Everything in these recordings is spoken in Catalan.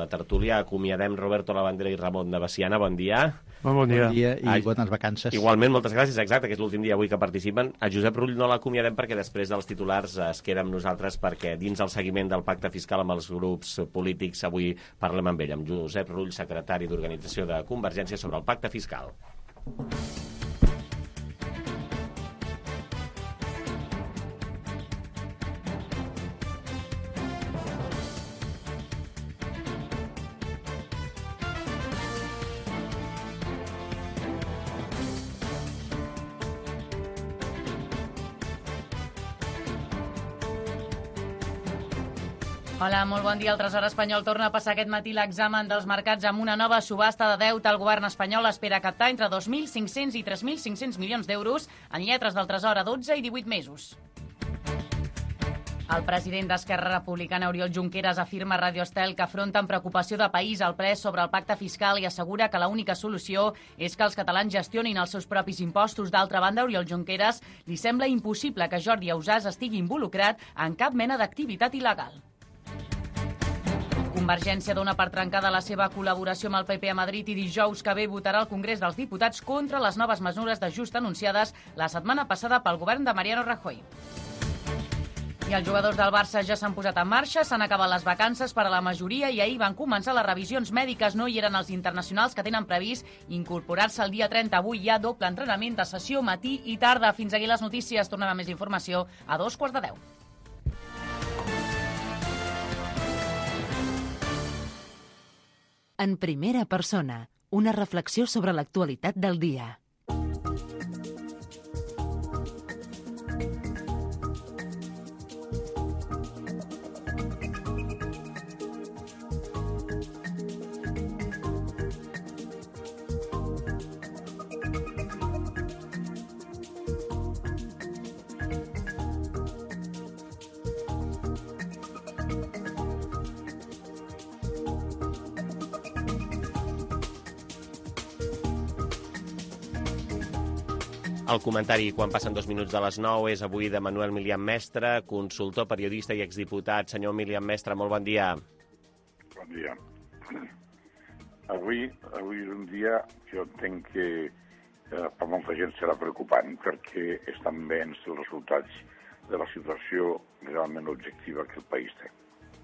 la tertúlia. Acomiadem Roberto Labandera i Ramon de Veciana. Bon dia. Bon dia. Bon dia i bones vacances. Igualment, moltes gràcies. Exacte, que és l'últim dia avui que participen. A Josep Rull no l'acomiadem perquè després dels titulars es queda amb nosaltres, perquè dins el seguiment del pacte fiscal amb els grups polítics avui parlem amb ell, amb Josep Rull, secretari d'Organització de Convergència, sobre el pacte fiscal. Hola, molt bon dia. El Tresor espanyol torna a passar aquest matí l'examen dels mercats amb una nova subhasta de deute. El govern espanyol espera captar entre 2.500 i 3.500 milions d'euros en lletres del Tresor a 12 i 18 mesos. El president d'Esquerra Republicana, Oriol Junqueras, afirma a Radio Estel que afronta amb preocupació de país el ple sobre el pacte fiscal i assegura que l'única solució és que els catalans gestionin els seus propis impostos. D'altra banda, Oriol Junqueras li sembla impossible que Jordi Ausàs estigui involucrat en cap mena d'activitat il·legal. Convergència dona per trencada la seva col·laboració amb el PP a Madrid i dijous que ve votarà al Congrés dels Diputats contra les noves mesures d'ajust anunciades la setmana passada pel govern de Mariano Rajoy. I els jugadors del Barça ja s'han posat en marxa, s'han acabat les vacances per a la majoria i ahir van començar les revisions mèdiques. No hi eren els internacionals que tenen previst incorporar-se el dia 30. Avui hi ha doble entrenament de sessió matí i tarda. Fins aquí les notícies. Tornem a més informació a 2:15. En primera persona, una reflexió sobre l'actualitat del dia. El comentari, quan passen 2 minuts de les 9, és avui de Manuel Milian Mestre, consultor, periodista i exdiputat. Senyor Milian Mestre, molt bon dia. Bon dia. Avui és un dia que jo entenc que per molta gent serà preocupant, perquè estan veient els resultats de la situació realment objectiva que el país té.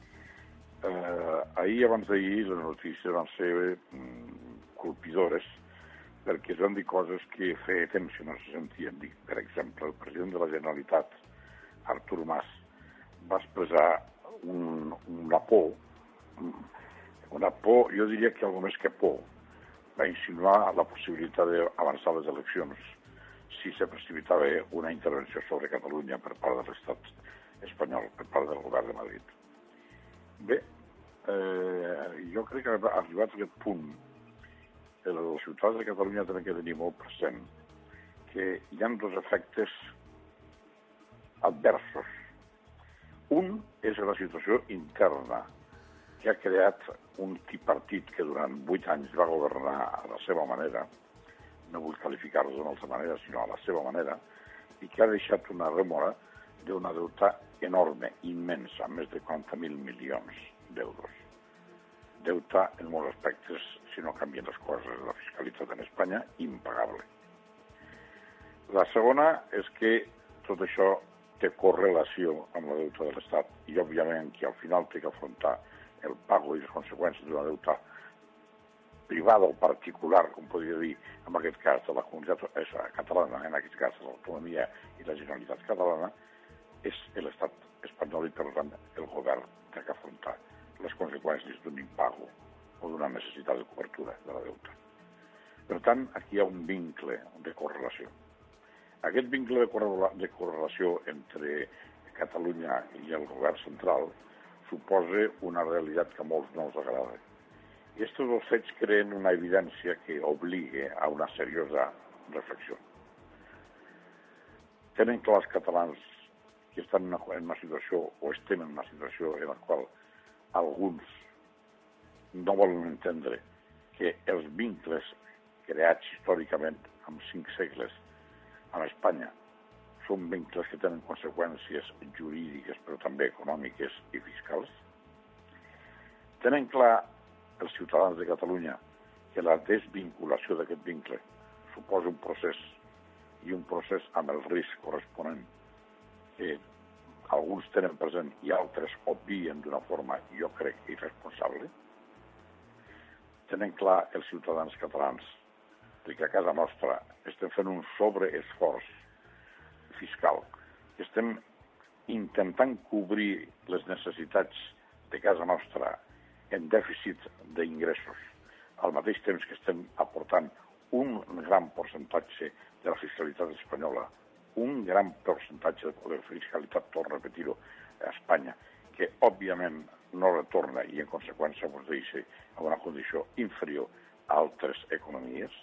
Ahir, abans d'ahir, les notícies van ser colpidores, perquè es van dir coses que feia temps que no se sentien dir. Per exemple, el president de la Generalitat, Artur Mas, va expressar una por, jo diria que algo més que por, va insinuar la possibilitat d'avançar les eleccions si se precipitava una intervenció sobre Catalunya per part de l'estat espanyol, per part del govern de Madrid. Bé, jo crec que arribat a aquest punt, els ciutadans de Catalunya tenen que tenir molt present que hi ha dos efectes adversos. Un és la situació interna, que ha creat un tripartit que durant 8 anys va governar a la seva manera, no vull qualificar-lo d'una altra manera, sinó a la seva manera, i que ha deixat una remora d'una deuta enorme, immensa, més de 40.000 milions d'euros. Deuta en molts aspectes, si no canvien les coses de la fiscalitat en Espanya, impagable. La segona és que tot això té correlació amb la deuta de l'Estat i, òbviament, que al final té que afrontar el pago i les conseqüències d'una deuta privada o particular, com podria dir, en aquest cas de la comunitat catalana, en aquest cas de l'autonomia i la Generalitat catalana, és l'Estat espanyol i, per tant, el govern té que afrontar les conseqüències d'un impago o d'una necessitat de cobertura de la deuta. Per tant, aquí hi ha un vincle de correlació. Aquest vincle de correlació entre Catalunya i el govern central suposa una realitat que a molts no els agrada. I aquests dos fets creen una evidència que obliga a una seriosa reflexió. Tenen clar els catalans que estan en una situació o estem en una situació en la qual alguns no volen entendre que els vincles creats històricament amb 5 segles amb Espanya són vincles que tenen conseqüències jurídiques però també econòmiques i fiscals. Tenen clar els ciutadans de Catalunya que la desvinculació d'aquest vincle suposa un procés i un procés amb el risc corresponent que alguns tenen present i altres obvien d'una forma, jo crec, irresponsable, tenen clar els ciutadans catalans que a casa nostra estem fent un sobreesforç fiscal, que estem intentant cobrir les necessitats de casa nostra en dèficit d'ingressos, al mateix temps que estem aportant un gran percentatge de la fiscalitat espanyola, un gran percentatge de fiscalitat, torno a repetir-ho, a Espanya, que òbviament no retorna i en conseqüència ens deixa en una condició inferior a altres economies.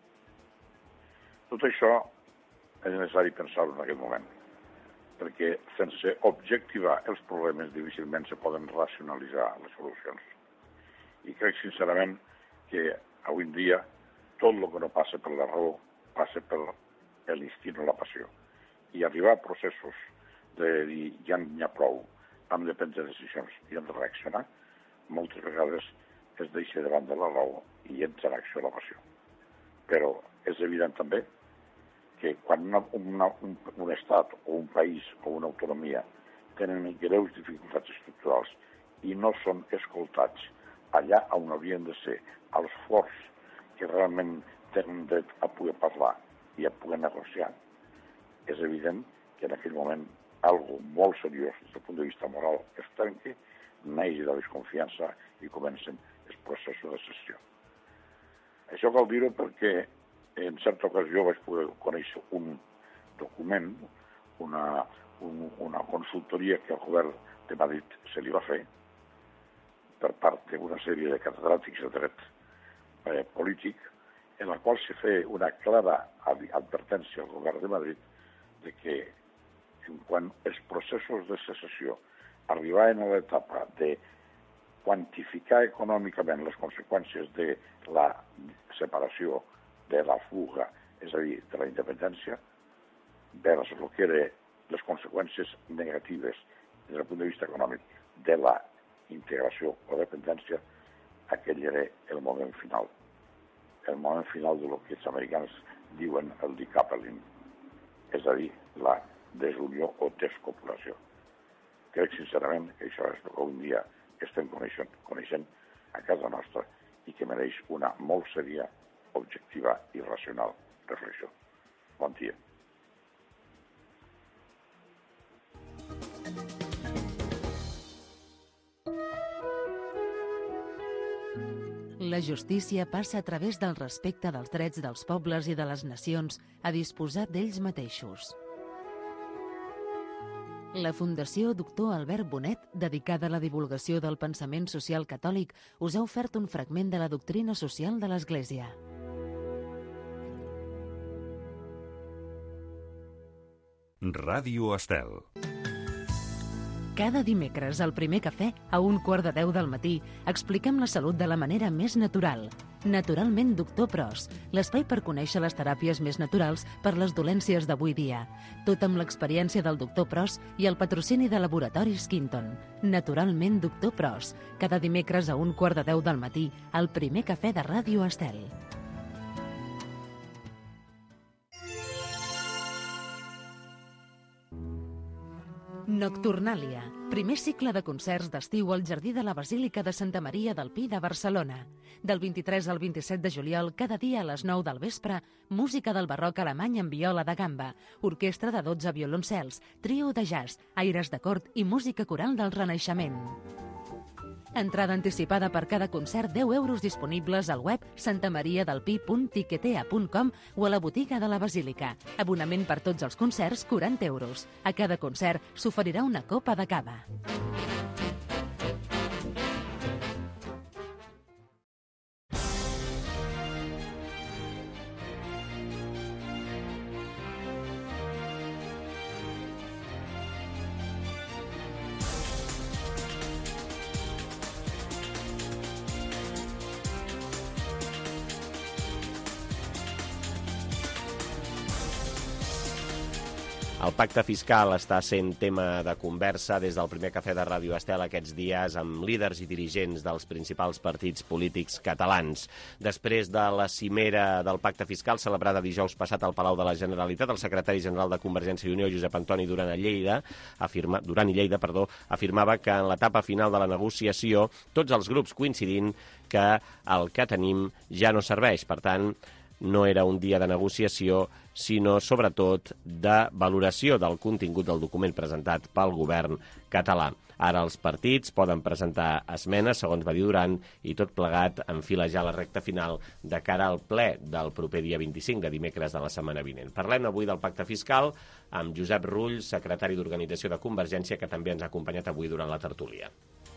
Tot això és necessari pensar-ho en aquest moment, perquè sense objectivar els problemes difícilment se poden racionalitzar les solucions. I crec sincerament que avui en dia tot el que no passa per la raó passa per l'instint o la passió. I arribar a processos de dir ja n'hi ha prou, hem de prendre decisions i hem de reaccionar, moltes vegades es deixa davant de la raó i entra en acció la passió. Però és evident també que quan un estat o un país o una autonomia tenen greus dificultats estructurals i no són escoltats allà on haurien de ser els forts que realment tenen dret a poder parlar i a poder negociar, és evident que en aquell moment algo molt seriós des del punt de vista moral es trenqui, neix de la desconfiança i comencen els processos de cessió. Això cal dir-ho perquè en certa ocasió vaig poder conèixer un document, una consultoria que al govern de Madrid se li va fer per part d'una sèrie de catedràtics de dret polític, en la qual se feia una clara advertència al govern de Madrid de que quan els processos de secessió arribaven a l'etapa de quantificar econòmicament les conseqüències de la separació, de la fuga, és a dir, de la independència, vers el que eren les conseqüències negatives des del punt de vista econòmic de la integració o dependència, aquell era el moment final. El moment final del que els americans diuen el decoupling, és a dir, la desunió o descopulació. Crec sincerament que això és el que un dia estem coneixent a casa nostra i que mereix una molt sèria, objectiva i racional reflexió. Bon dia. La justícia passa a través del respecte dels drets dels pobles i de les nacions a disposar d'ells mateixos. La Fundació Doctor Albert Bonet, dedicada a la divulgació del pensament social catòlic, us ha ofert un fragment de la doctrina social de l'Església. Ràdio Estel. Cada dimecres, al Primer Cafè, a 9:15 del matí, expliquem la salut de la manera més natural. Naturalment Doctor Pros, l'espai per conèixer les teràpies més naturals per les dolències d'avui dia. Tot amb l'experiència del Doctor Pros i el patrocini de Laboratoris Quinton. Naturalment Doctor Pros, cada dimecres a 9:15 del matí, al Primer Cafè de Ràdio Estel. Nocturnàlia, primer cicle de concerts d'estiu al Jardí de la Basílica de Santa Maria del Pi de Barcelona. Del 23 al 27 de juliol, cada dia a les 9 del vespre, música del barroc alemany amb viola de gamba, orquestra de 12 violoncels, trio de jazz, aires de cort i música coral del Renaixement. Entrada anticipada per cada concert, 10 euros disponibles al web santamariadelpi.tiquetea.com o a la botiga de la Basílica. Abonament per tots els concerts, 40 euros. A cada concert s'oferirà una copa de cava. El pacte fiscal està sent tema de conversa des del primer cafè de Ràdio Estel aquests dies amb líders i dirigents dels principals partits polítics catalans. Després de la cimera del pacte fiscal celebrada dijous passat al Palau de la Generalitat, el secretari general de Convergència i Unió, Josep Antoni Duran i Lleida, afirmava que en l'etapa final de la negociació tots els grups coincidint que el que tenim ja no serveix. Per tant, no era un dia de negociació, sinó sobretot de valoració del contingut del document presentat pel govern català. Ara els partits poden presentar esmenes, segons va dir Duran, i tot plegat enfila ja la recta final de cara al ple del proper dia 25, de dimecres de la setmana vinent. Parlem avui del pacte fiscal amb Josep Rull, secretari d'Organització de Convergència, que també ens ha acompanyat avui durant la tertúlia.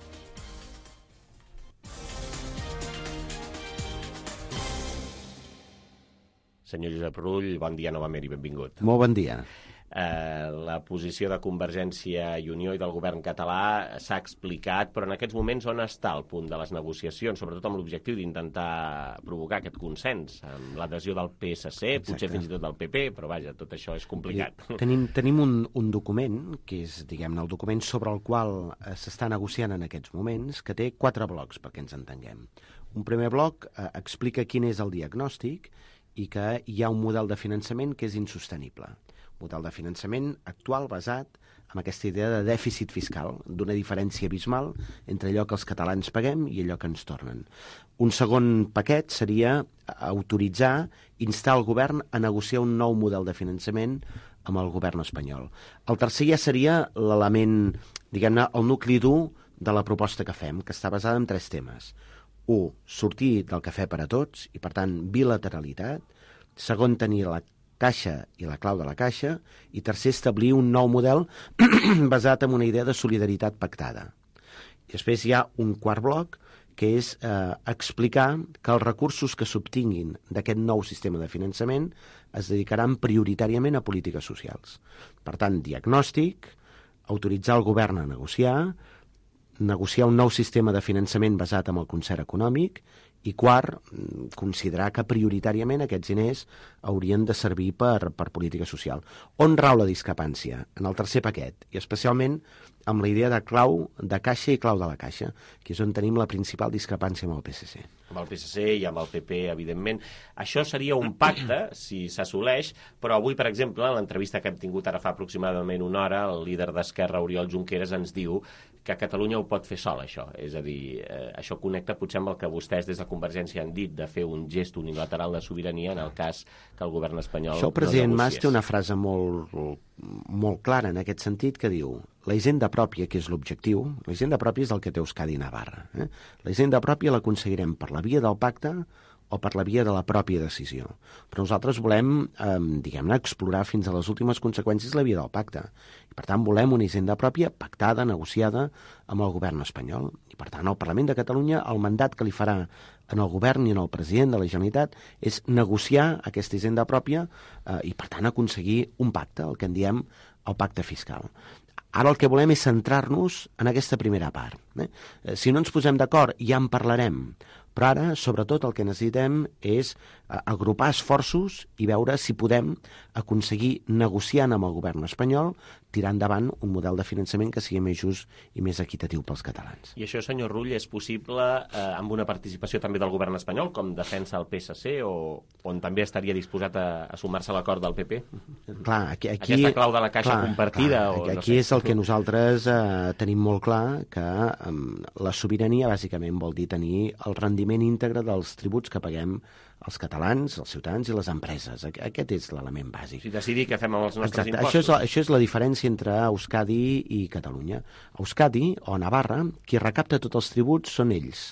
Senyor Josep Rull, bon dia novament i benvingut. Molt bon dia. La posició de Convergència i Unió i del govern català s'ha explicat, però en aquests moments on està el punt de les negociacions, sobretot amb l'objectiu d'intentar provocar aquest consens, amb l'adhesió del PSC, Exacte. Potser fins i tot del PP, però vaja, tot això és complicat. Tenim un document, que és, diguem-ne, el document sobre el qual s'està negociant en aquests moments, que té 4 blocs, perquè ens entenguem. Un primer bloc explica quin és el diagnòstic i que hi ha un model de finançament que és insostenible. Un model de finançament actual basat en aquesta idea de dèficit fiscal, d'una diferència abismal entre allò que els catalans paguem i allò que ens tornen. Un segon paquet seria autoritzar, instar el govern a negociar un nou model de finançament amb el govern espanyol. El tercer ja seria l'element, diguem-ne, el nucli dur de la proposta que fem, que està basada en 3 temes. 1. Sortir del cafè per a tots, i per tant bilateralitat. Segon, tenir la caixa i la clau de la caixa. I tercer, establir un nou model basat en una idea de solidaritat pactada. I després hi ha un quart bloc, que és explicar que els recursos que s'obtinguin d'aquest nou sistema de finançament es dedicaran prioritàriament a polítiques socials. Per tant, diagnòstic, autoritzar el govern a negociar un nou sistema de finançament basat en el concert econòmic i quart, considerar que prioritàriament aquests diners haurien de servir per política social. On rau la discrepància? En el tercer paquet, i especialment amb la idea de clau de caixa i clau de la caixa, que és on tenim la principal discrepància amb el PSC. Amb el PSC i amb el PP, evidentment. Això seria un pacte, si s'assoleix, però avui, per exemple, en l'entrevista que hem tingut ara fa aproximadament una hora, el líder d'Esquerra, Oriol Junqueras, ens diu que Catalunya ho pot fer sol, això. És a dir, això connecta potser amb el que vostès des de Convergència han dit de fer un gest unilateral de sobirania en el cas que el govern espanyol Això el president Mas té una frase molt clara en aquest sentit que diu: la hisenda pròpia, que és l'objectiu, la hisenda pròpia és el que té Euskadi i Navarra. La hisenda pròpia l'aconseguirem per la via del pacte o per la via de la pròpia decisió. Però nosaltres volem, diguem-ne, explorar fins a les últimes conseqüències la via del pacte. I, per tant, volem una hisenda pròpia pactada, negociada amb el govern espanyol. I, per tant, el Parlament de Catalunya, el mandat que li farà en el govern i en el president de la Generalitat és negociar aquesta hisenda pròpia i, per tant, aconseguir un pacte, el que en diem el pacte fiscal. Ara el que volem és centrar-nos en aquesta primera part. Si no ens posem d'acord, ja en parlarem. Però ara, sobretot, el que necessitem és agrupar esforços i veure si podem aconseguir, negociant amb el govern espanyol, tirar endavant un model de finançament que sigui més just i més equitatiu pels catalans. I això, senyor Rull, és possible amb una participació també del govern espanyol, com defensa el PSC, o on també estaria disposat a sumar-se a l'acord del PP? Clar, aquí, aquesta clau de la caixa compartida? Aquí és el que nosaltres tenim molt clar, que la sobirania bàsicament vol dir tenir el rendiment íntegre dels tributs que paguem els catalans, els ciutadans i les empreses. Aquest és l'element bàsic. O sigui, decidir què fem amb els nostres impostos. Això és la diferència entre Euskadi i Catalunya. Euskadi, o Navarra, qui recapta tots els tributs són ells.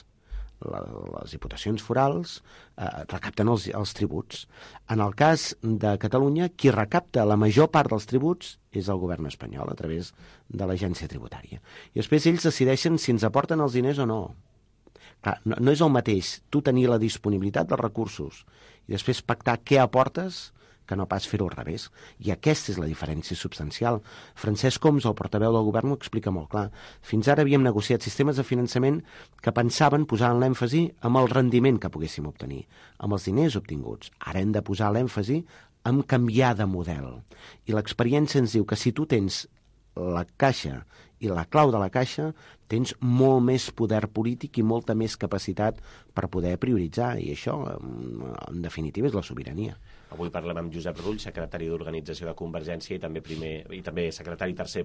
Les diputacions forals recapten els tributs. En el cas de Catalunya, qui recapta la major part dels tributs és el govern espanyol, a través de l'agència tributària. I després ells decideixen si ens aporten els diners o no. Clar, no és el mateix tu tenir la disponibilitat dels recursos i després pactar què aportes que no pas fer-ho al revés. I aquesta és la diferència substancial. Francesc Homs, el portaveu del govern, ho explica molt clar. Fins ara havíem negociat sistemes de finançament que pensaven posar l'èmfasi amb el rendiment que poguéssim obtenir, amb els diners obtinguts. Ara hem de posar l'èmfasi amb canviar de model. I l'experiència ens diu que si tu tens la caixa i la clau de la caixa, tens molt més poder polític i molta més capacitat per poder prioritzar, i això, en definitiva, és la sobirania. Avui parlem amb Josep Rull, secretari d'Organització de Convergència i també secretari tercer,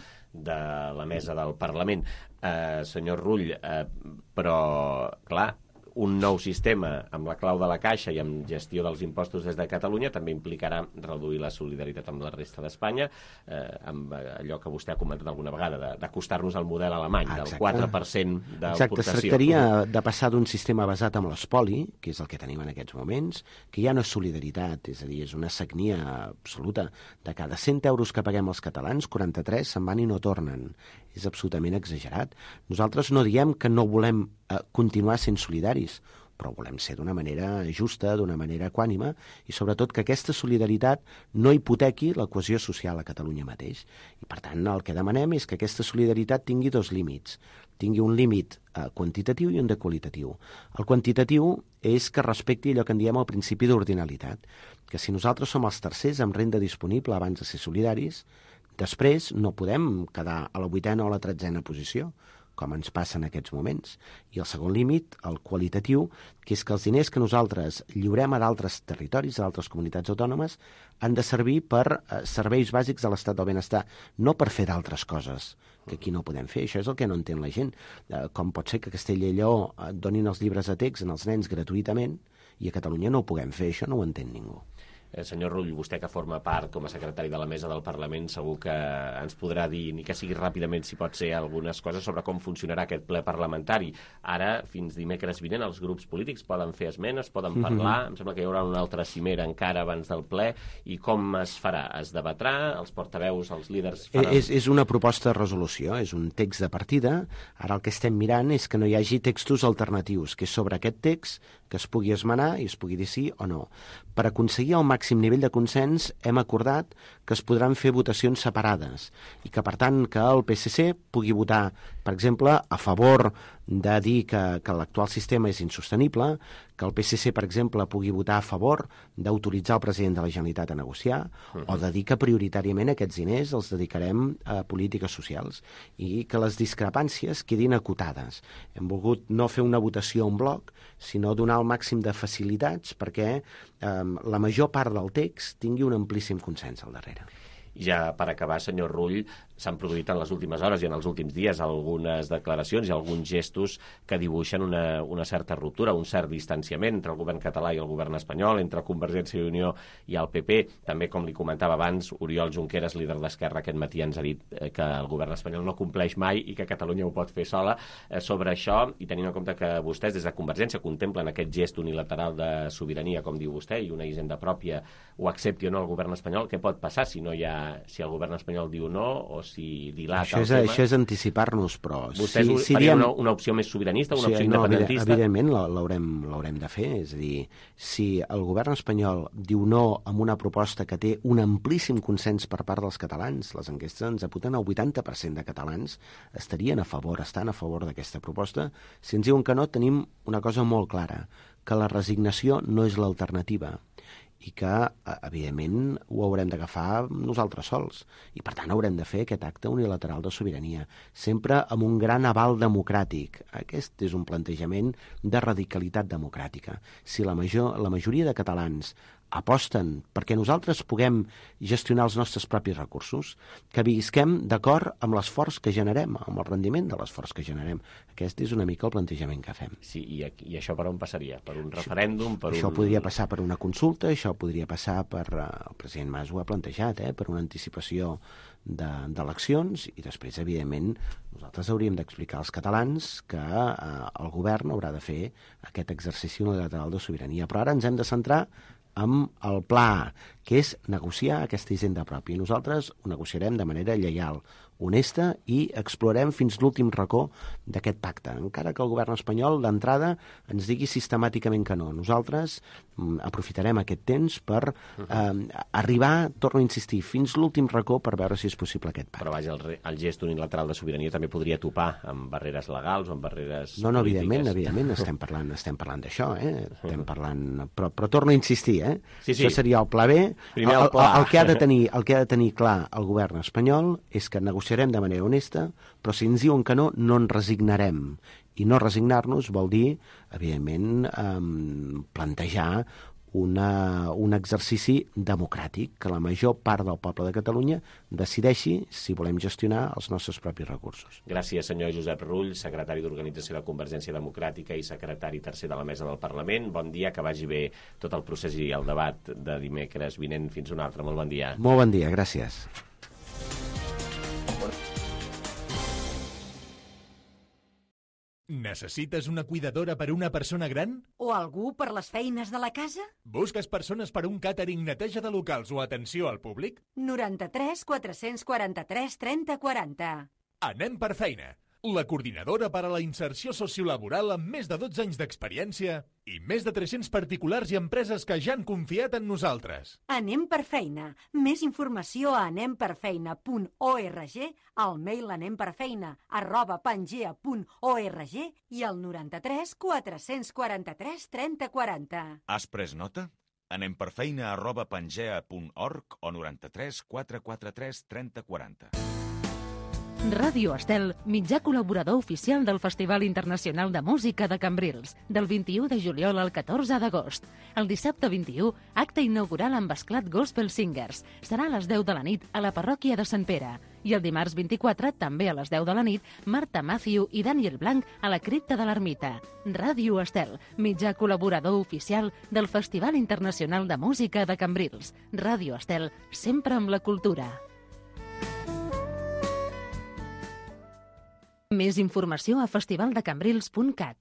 de la mesa del Parlament. Senyor Rull, però, clar, un nou sistema amb la clau de la caixa i amb gestió dels impostos des de Catalunya també implicarà reduir la solidaritat amb la resta d'Espanya, amb allò que vostè ha comentat alguna vegada, d'acostar-nos al model alemany, del 4% d'aportació. Exacte, es tractaria de passar d'un sistema basat en l'espoli, que és el que tenim en aquests moments, que ja no és solidaritat, és a dir, és una sagnia absoluta. De cada 100 euros que paguem els catalans, 43 se'n van i no tornen. És absolutament exagerat. Nosaltres no diem que no volem continuar sent solidaris, però volem ser d'una manera justa, d'una manera equànime, i sobretot que aquesta solidaritat no hipotequi la cohesió social a Catalunya mateix. I per tant, el que demanem és que aquesta solidaritat tingui dos límits. Tingui un límit quantitatiu i un de qualitatiu. El quantitatiu és que respecti allò que en diem el principi d'ordinalitat, que si nosaltres som els tercers amb renda disponible abans de ser solidaris, després no podem quedar a la 8a o a la 13a posició, com ens passa en aquests moments. I el segon límit, el qualitatiu, que és que els diners que nosaltres lliurem a d'altres territoris, a d'altres comunitats autònomes, han de servir per serveis bàsics de l'estat del benestar, no per fer d'altres coses que aquí no podem fer. Això és el que no entén la gent. Com pot ser que a Castella i Lleó donin els llibres de text als nens gratuïtament i a Catalunya no ho puguem fer? Això no ho entén ningú. Senyor Rull, vostè que forma part com a secretari de la mesa del Parlament segur que ens podrà dir, ni que sigui ràpidament si pot ser, algunes coses sobre com funcionarà aquest ple parlamentari. Ara, fins dimecres vinent, els grups polítics poden fer esmenes, poden parlar, em sembla que hi haurà una altra cimera encara abans del ple, i com es farà? Es debatrà? Els portaveus, els líders faran... És una proposta de resolució, és un text de partida. Ara el que estem mirant és que no hi hagi textos alternatius, que és sobre aquest text que es pugui esmenar i es pugui dir sí o no. Per aconseguir el màxim nivell de consens hem acordat que es podran fer votacions separades i que, per tant, que el PSC pugui votar, per exemple, a favor de dir que l'actual sistema és insostenible, que el PSC, per exemple, pugui votar a favor d'autoritzar el president de la Generalitat a negociar, o de dir que prioritàriament aquests diners els dedicarem a polítiques socials i que les discrepàncies quedin acotades. Hem volgut no fer una votació en bloc, sinó donar el màxim de facilitats perquè la major part del text tingui un amplíssim consens al darrere. Ja per acabar, senyor Rull, s'han produït en les últimes hores i en els últims dies algunes declaracions i alguns gestos que dibuixen una certa ruptura, un cert distanciament entre el govern català i el govern espanyol, entre Convergència i Unió i el PP. També, com li comentava abans, Oriol Junqueras, líder d'Esquerra, aquest matí ens ha dit que el govern espanyol no compleix mai i que Catalunya ho pot fer sola. Sobre això, i tenint en compte que vostès des de Convergència contemplen aquest gest unilateral de sobirania, com diu vostè, i una hisenda pròpia, ho accepti o no el govern espanyol, què pot passar si el govern espanyol diu no o si dilata el tema? Això és anticipar-nos, però... Vostès farien una opció més sobiranista, una opció independentista? Evidentment l'haurem de fer. És a dir, si el govern espanyol diu no amb una proposta que té un amplíssim consens per part dels catalans, les enquestes ens apunten el 80% de catalans estan a favor d'aquesta proposta. Si ens diuen que no, tenim una cosa molt clara, que la resignació no és l'alternativa i que, evidentment, ho haurem d'agafar nosaltres sols. I, per tant, haurem de fer aquest acte unilateral de sobirania, sempre amb un gran aval democràtic. Aquest és un plantejament de radicalitat democràtica. Si la majoria de catalans aposten perquè nosaltres puguem gestionar els nostres propis recursos, que visquem d'acord amb l'esforç que generem, amb el rendiment de l'esforç que generem. Aquest és una mica el plantejament que fem. Sí, i això per on passaria? Per un referèndum? Això podria passar per una consulta, això podria passar per... El president Mas ho ha plantejat, per una anticipació d'eleccions, i després, evidentment, nosaltres hauríem d'explicar als catalans que el govern haurà de fer aquest exercici unilateral de sobirania. Però ara ens hem de centrar amb el pla A, que és negociar aquesta hisenda pròpia. I nosaltres ho negociarem de manera lleial, honesta i explorem fins l'últim racó d'aquest pacte, encara que el govern espanyol d'entrada ens digui sistemàticament que no. Nosaltres aprofitarem aquest temps per arribar, torno a insistir, fins l'últim racó per veure si és possible aquest pacte. Però vaja, el gest unilateral de sobirania també podria topar amb barreres legals o amb barreres No, polítiques. evidentment, estem parlant d'això, estem parlant... Però torno a insistir, Sí. Això seria el pla B. Primer el pla. El que ha de tenir clar el govern espanyol és que negociarem de manera honesta, però si ens diuen que no, no ens resignarem. I no resignar-nos vol dir, evidentment, plantejar un exercici democràtic, que la major part del poble de Catalunya decideixi si volem gestionar els nostres propis recursos. Gràcies, senyor Josep Rull, secretari d'Organització de Convergència Democràtica i secretari tercer de la Mesa del Parlament. Bon dia, que vagi bé tot el procés i el debat de dimecres vinent. Fins un altre. Molt bon dia. Molt bon dia, gràcies. Necessites una cuidadora per una persona gran? O algú per les feines de la casa? Busques persones per un càtering, neteja de locals o atenció al públic? 93 443 30 40. Anem per feina. La coordinadora per a la inserció sociolaboral amb més de 12 anys d'experiència i més de 300 particulars i empreses que ja han confiat en nosaltres. Anem per feina. Més informació a anemperfeina.org, al mail anemperfeina@pangea.org i al 93 443 30 40. Has pres nota? anemperfeina@pangea.org o 93 443 30 40. Ràdio Estel, mitjà col·laborador oficial del Festival Internacional de Música de Cambrils, del 21 de juliol al 14 d'agost. El dissabte 21, acte inaugural amb esclat Gospel Singers. Serà a les 10 de la nit a la parròquia de Sant Pere. I el dimarts 24, també a les 10 de la nit, Marta Matthew i Daniel Blanc a la cripta de l'Ermita. Ràdio Estel, mitjà col·laborador oficial del Festival Internacional de Música de Cambrils. Ràdio Estel, sempre amb la cultura. Més informació a festivaldecambrils.cat.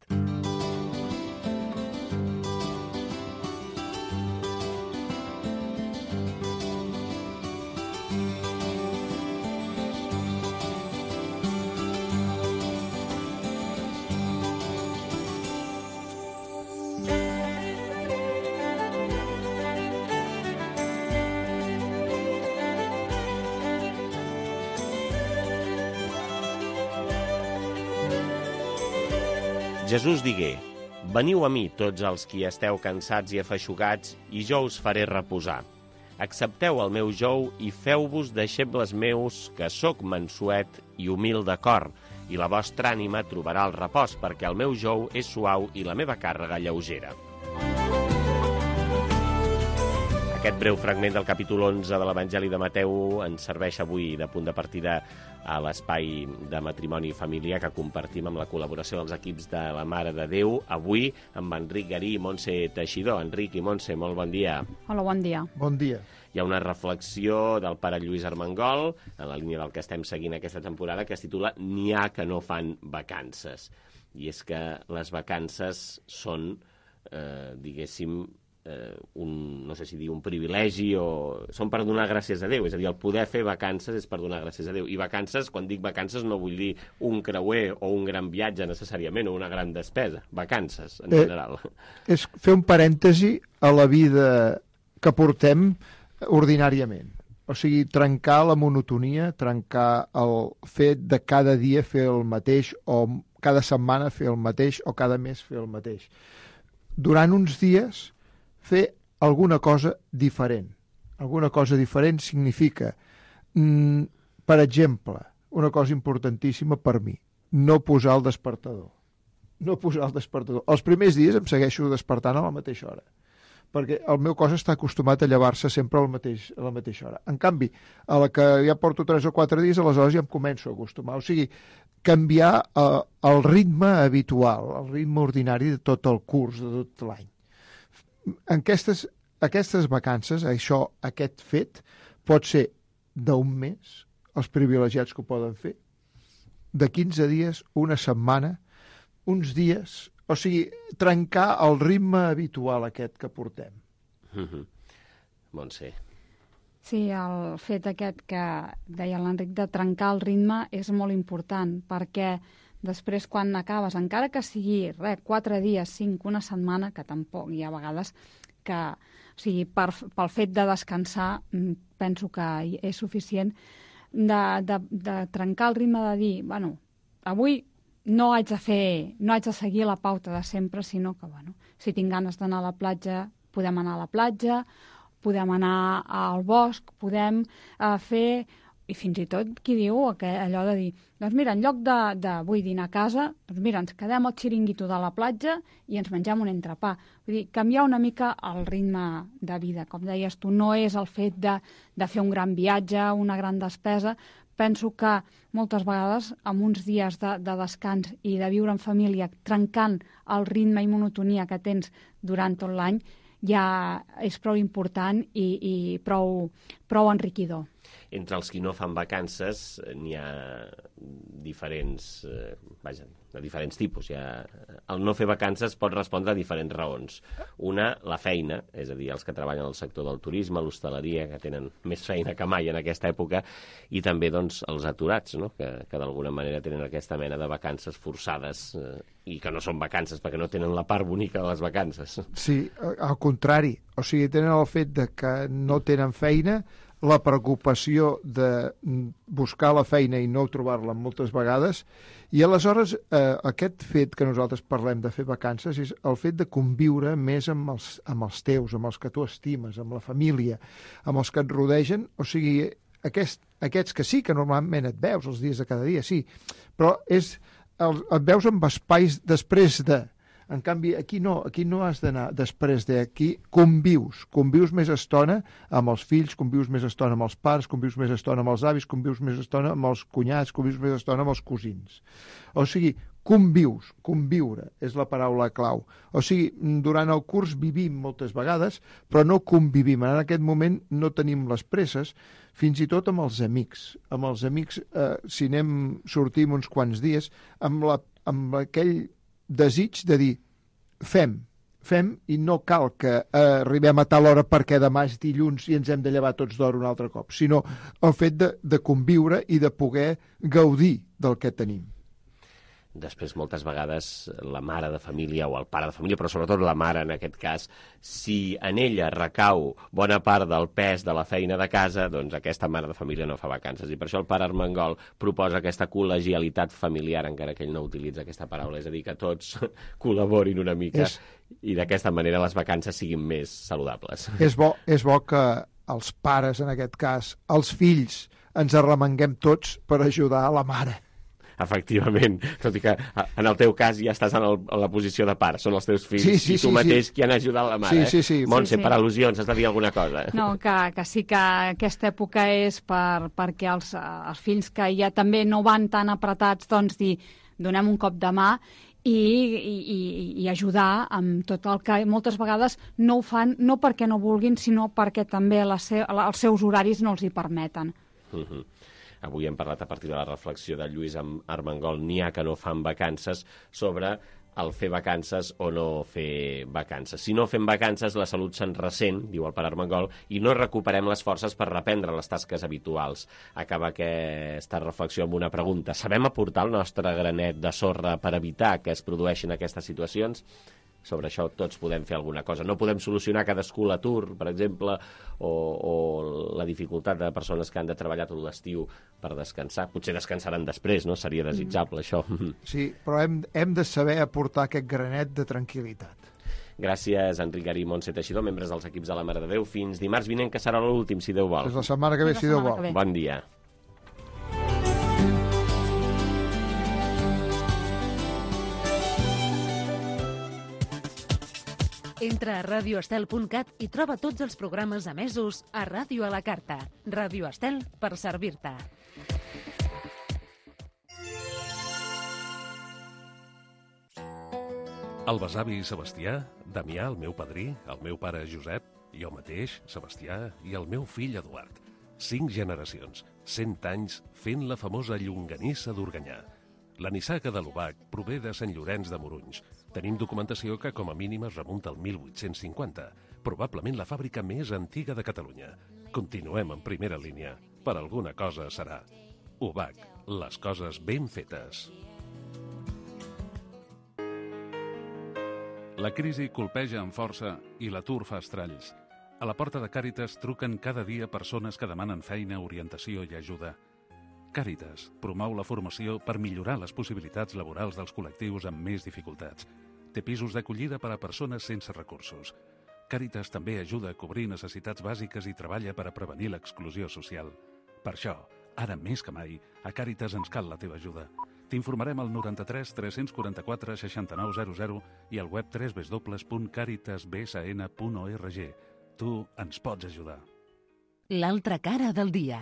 Jesús digué: veniu a mi tots els qui esteu cansats i afeixugats, i jo us faré reposar. Accepteu el meu jou i feu-vos deixebles meus, que sóc mansuet i humil de cor, i la vostra ànima trobarà el repòs, perquè el meu jou és suau i la meva càrrega lleugera. Aquest breu fragment del capítol 11 de l'Evangeli de Mateu ens serveix avui de punt de partida a l'espai de matrimoni i família que compartim amb la col·laboració dels equips de la Mare de Déu, avui amb Enric Garí i Montse Teixidor. Enric i Montse, molt bon dia. Hola, bon dia. Bon dia. Hi ha una reflexió del pare Lluís Armengol, en la línia del que estem seguint aquesta temporada, que es titula N'hi ha que no fan vacances. I és que les vacances són, diguéssim, no sé si dir un privilegi o són per donar gràcies a Déu, és a dir, el poder fer vacances és per donar gràcies a Déu, i vacances, quan dic vacances no vull dir un creuer o un gran viatge necessàriament o una gran despesa, vacances en general. És fer un parèntesi a la vida que portem ordinàriament, o sigui, trencar la monotonia, trencar el fet de cada dia fer el mateix o cada setmana fer el mateix o cada mes fer el mateix. Durant uns dies fer alguna cosa diferent. Alguna cosa diferent significa, per exemple, una cosa importantíssima per mi, no posar el despertador. No posar el despertador. Els primers dies em segueixo despertant a la mateixa hora, perquè el meu cos està acostumat a llevar-se sempre a la mateixa hora. En canvi, a la que ja porto 3 o 4 dies, aleshores ja em començo a acostumar. O sigui, canviar el ritme habitual, el ritme ordinari de tot el curs, de tot l'any. Aquestes vacances, aquest fet, pot ser d'un mes, els privilegiats que ho poden fer, de 15 dies, una setmana, uns dies, o sigui, trencar el ritme habitual aquest que portem. Montse. Sí, el fet aquest que deia l'Enric de trencar el ritme és molt important, perquè després quan acabes, encara que sigui 4 dies, 5, una setmana, que tampoc hi ha vegades que, o sigui, pel fet de descansar penso que és suficient, de trencar el ritme de dir, bueno, avui no haig de seguir la pauta de sempre, sinó que, bueno, si tinc ganes d'anar a la platja, podem anar a la platja, podem anar al bosc, podem fer... I fins i tot qui diu allò de dir, doncs mira, en lloc de vull dinar a casa, doncs mira, ens quedem al xiringuito de la platja i ens mengem un entrepà. Vull dir, canviar una mica el ritme de vida. Com deies tu, no és el fet de fer un gran viatge, una gran despesa. Penso que moltes vegades, amb uns dies de descans i de viure en família, trencant el ritme i monotonia que tens durant tot l'any, ja és prou important i prou enriquidor. Entre els qui no fan vacances n'hi ha diferents, de diferents tipus. El no fer vacances pot respondre a diferents raons. Una, la feina, és a dir, els que treballen al sector del turisme, l'hostaleria, que tenen més feina que mai en aquesta època, i també doncs, els aturats, no? que d'alguna manera tenen aquesta mena de vacances forçades i que no són vacances perquè no tenen la part bonica de les vacances. Sí, al contrari. O sigui, tenen el fet de que no tenen feina, la preocupació de buscar la feina i no trobar-la moltes vegades, i aleshores aquest fet que nosaltres parlem de fer vacances és el fet de conviure més amb els teus, amb els que tu estimes, amb la família, amb els que et rodegen. O sigui, aquests que sí, que normalment et veus els dies de cada dia, sí, però et veus amb espais després de... En canvi, aquí no has d'anar després d'aquí, convius més estona amb els fills, convius més estona amb els pares, convius més estona amb els avis, convius més estona amb els cunyats, convius més estona amb els cosins. O sigui, conviure és la paraula clau. O sigui, durant el curs vivim moltes vegades, però no convivim. En aquest moment no tenim les presses, fins i tot amb els amics. Amb els amics, si sortim uns quants dies, amb aquell desig de dir, fem i no cal que arribem a tal hora perquè demà és dilluns i ens hem de llevar tots d'hora un altre cop, sinó el fet de conviure i de poder gaudir del que tenim. Després, moltes vegades, la mare de família o el pare de família, però sobretot la mare en aquest cas, si en ella recau bona part del pes de la feina de casa, doncs aquesta mare de família no fa vacances. I per això el pare Armengol proposa aquesta col·legialitat familiar, encara que ell no utilitza aquesta paraula, és a dir, que tots col·laborin una mica i d'aquesta manera les vacances siguin més saludables. És bo que els pares, en aquest cas, els fills, ens arremanguem tots per ajudar a la mare. Efectivament, tot i que en el teu cas ja estàs en la posició de pare, són els teus fills i tu mateix qui han ajudat la mare. Sí. Montse, per al·lusions, has de dir alguna cosa? No, que sí que aquesta època és perquè els fills que ja també no van tan apretats, doncs donem un cop de mà i ajudar amb tot el que moltes vegades no ho fan, no perquè no vulguin, sinó perquè també els seus horaris no els hi permeten. Avui hem parlat a partir de la reflexió de Lluís Armengol, n'hi ha que no fan vacances, sobre el fer vacances o no fer vacances. Si no fem vacances, la salut se'n ressent, diu el pare Armengol, i no recuperem les forces per reprendre les tasques habituals. Acaba aquesta reflexió amb una pregunta. Sabem aportar el nostre granet de sorra per evitar que es produeixin aquestes situacions? Sobre això tots podem fer alguna cosa. No podem solucionar cadascú l'atur, per exemple, o la dificultat de persones que han de treballar tot l'estiu per descansar. Potser descansaran després, no? Seria desitjable, això. Sí, però hem de saber aportar aquest granet de tranquil·litat. Gràcies, Enric Garí i Montse Teixidor, membres dels equips de la Mare de Déu. Fins dimarts vinent, que serà l'últim, si Déu vol. Fins la setmana que ve, si Déu vol. Bon dia. Entra a radioestel.cat i troba tots els programes emesos a Ràdio a la Carta. Ràdio Estel, per servir-te. El besavi Sebastià, Damià, el meu padrí, el meu pare Josep, jo mateix, Sebastià, i el meu fill Eduard. 5 generacions, 100 anys, fent la famosa llonganissa d'Organyà. La nissaga de l'Obac prové de Sant Llorenç de Morunys. Tenim documentació que com a mínim es remunta al 1850, probablement la fàbrica més antiga de Catalunya. Continuem en primera línia. Per alguna cosa serà. UBAC, les coses ben fetes. La crisi colpeja amb força i l'atur fa estralls. A la porta de Càritas truquen cada dia persones que demanen feina, orientació i ajuda. Càritas promou la formació per millorar les possibilitats laborals dels col·lectius amb més dificultats. Té pisos d'acollida per a persones sense recursos. Càritas també ajuda a cobrir necessitats bàsiques i treballa per a prevenir l'exclusió social. Per això, ara més que mai, a Càritas ens cal la teva ajuda. T'informarem al 93 344 6900 i al web www.caritasbsn.org. Tu ens pots ajudar. L'altra cara del dia.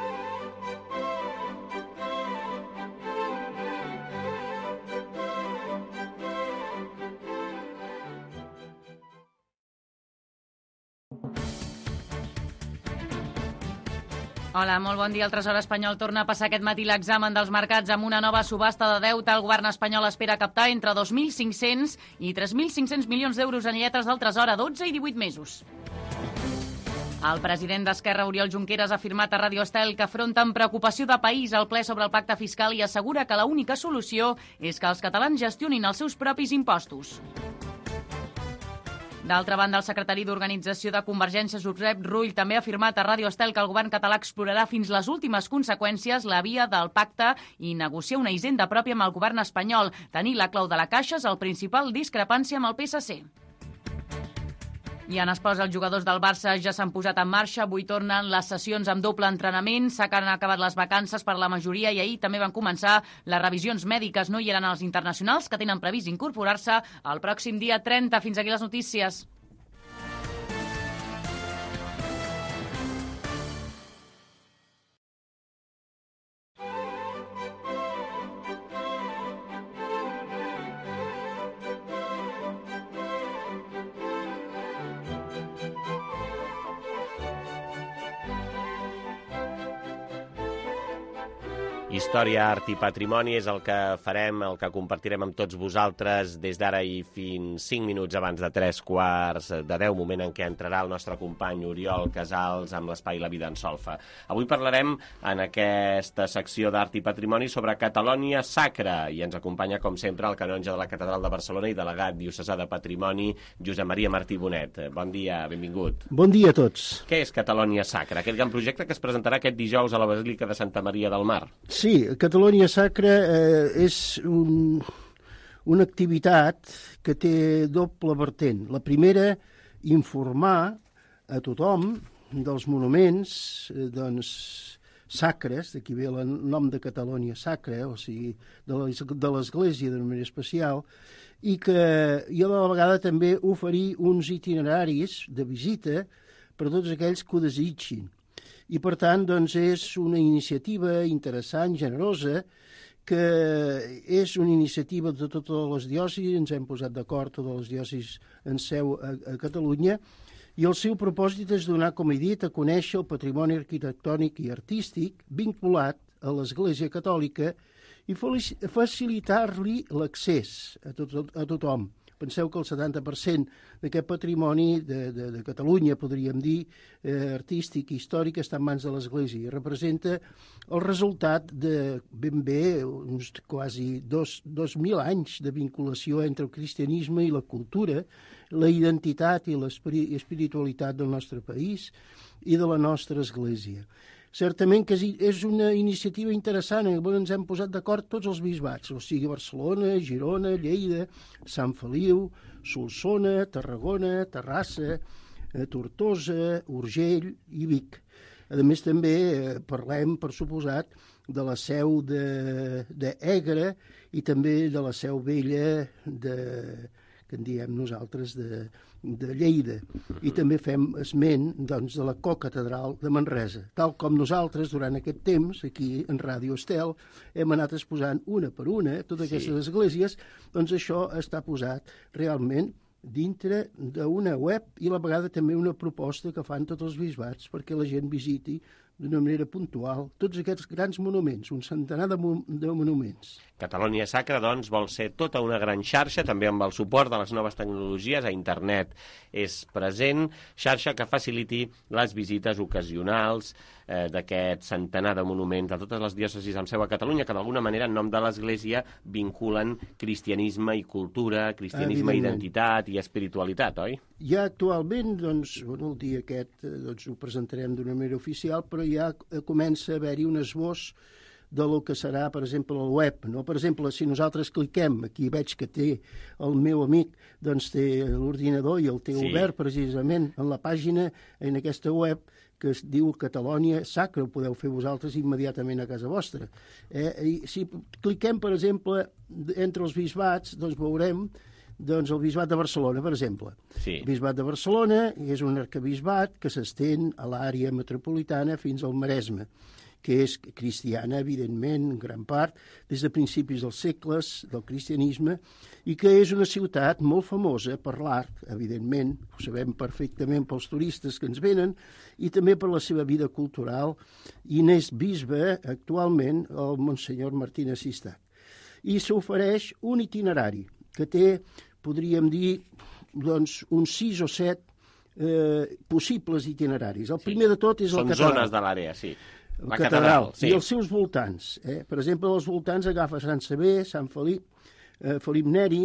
Hola, molt bon dia. El Tresor espanyol torna a passar aquest matí l'examen dels mercats amb una nova subhasta de deute. El govern espanyol espera captar entre 2.500 i 3.500 milions d'euros en lletres del Tresor a 12 i 18 mesos. El president d'Esquerra, Oriol Junqueras, ha afirmat a Radio Estel que afronta amb preocupació de país el ple sobre el pacte fiscal i assegura que l'única solució és que els catalans gestionin els seus propis impostos. D'altra banda, el secretari d'Organització de Convergència, Josep Rull, també ha afirmat a Radio Estel que el govern català explorarà fins les últimes conseqüències la via del pacte i negociar una hisenda pròpia amb el govern espanyol. Tenir la clau de la caixa és el principal discrepància amb el PSC. I en esports, els jugadors del Barça ja s'han posat en marxa. Avui tornen les sessions amb doble entrenament. S'han acabat les vacances per la majoria i ahir també van començar les revisions mèdiques. No hi eren els internacionals, que tenen previst incorporar-se el pròxim dia 30. Fins aquí les notícies. Història, art i patrimoni és el que farem, el que compartirem amb tots vosaltres des d'ara i fins 5 minuts abans de 3:15, moment en què entrarà el nostre company Oriol Casals amb l'espai La Vida en Solfa. Avui parlarem en aquesta secció d'art i patrimoni sobre Catalonia Sacra i ens acompanya, com sempre, el canonge de la Catedral de Barcelona i delegat diocesà de Patrimoni, Josep Maria Martí Bonet. Bon dia, benvingut. Bon dia a tots. Què és Catalonia Sacra? Aquest gran projecte que es presentarà aquest dijous a la Basílica de Santa Maria del Mar. Sí, Catalonia Sacra és una activitat que té doble vertent. La primera, informar a tothom dels monuments sacres, d'aquí ve el nom de Catalonia Sacra, o sigui, de l'Església d'una manera especial, i a la vegada també oferir uns itineraris de visita per a tots aquells que ho desitgin. I, per tant, doncs, és una iniciativa interessant, generosa, que és una iniciativa de totes les diòcesis, ens hem posat d'acord totes les diòcesis en seu a Catalunya, i el seu propòsit és donar, com he dit, a conèixer el patrimoni arquitectònic i artístic vinculat a l'Església Catòlica i facilitar-li l'accés a tothom. Penseu que el 70% d'aquest patrimoni de Catalunya, podríem dir, artístic i històric, està en mans de l'Església i representa el resultat de ben bé uns quasi 2.000 anys de vinculació entre el cristianisme i la cultura, la identitat i l'espiritualitat del nostre país i de la nostra Església. Certament que és una iniciativa interessant, ens hem posat d'acord tots els bisbats, o sigui Barcelona, Girona, Lleida, Sant Feliu, Solsona, Tarragona, Terrassa, Tortosa, Urgell i Vic. A més, també parlem, per suposat, de la seu d'Egra i també de la seu vella que en diem nosaltres de Lleida. I també fem esment doncs, de la cocatedral de Manresa. Tal com nosaltres, durant aquest temps, aquí en Ràdio Estel, hem anat exposant una per una totes aquestes esglésies, doncs això està posat realment dintre d'una web i a la vegada també una proposta que fan tots els bisbats perquè la gent visiti d'una manera puntual tots aquests grans monuments, un centenar de monuments. Catalunya Sacra, doncs, vol ser tota una gran xarxa, també amb el suport de les noves tecnologies, a internet és present, xarxa que faciliti les visites ocasionals d'aquest centenar de monuments de totes les diòcesis amb seu a Catalunya, que d'alguna manera, en nom de l'Església, vinculen cristianisme i cultura, cristianisme i identitat i espiritualitat, oi? Ja actualment, doncs, el dia aquest ho presentarem d'una manera oficial, però ja comença a haver-hi un esbós de lo que serà, per exemple, el web. No? Per exemple, si nosaltres cliquem, aquí veig que té el meu amic, doncs té l'ordinador i el té obert precisament en la pàgina, en aquesta web, que es diu Catalunya Sacra, ho podeu fer vosaltres immediatament a casa vostra. I si cliquem, per exemple, entre els bisbats, doncs veurem el bisbat de Barcelona, per exemple. El bisbat de Barcelona és un arquebisbat que s'estén a l'àrea metropolitana fins al Maresme, que és cristiana, evidentment, en gran part, des de principis dels segles del cristianisme, i que és una ciutat molt famosa per l'art, evidentment, ho sabem perfectament pels turistes que ens venen, i també per la seva vida cultural, i n'és bisbe actualment el Monsenyor Martínez Sistac. I s'ofereix un itinerari que té, podríem dir, doncs, uns 6 o 7 possibles itineraris. El primer de tot és el catedral. Són zones de l'àrea, sí. La catedral i els seus voltants. Per exemple, els voltants agafa Sant Sever, Sant Felip, Felip Neri,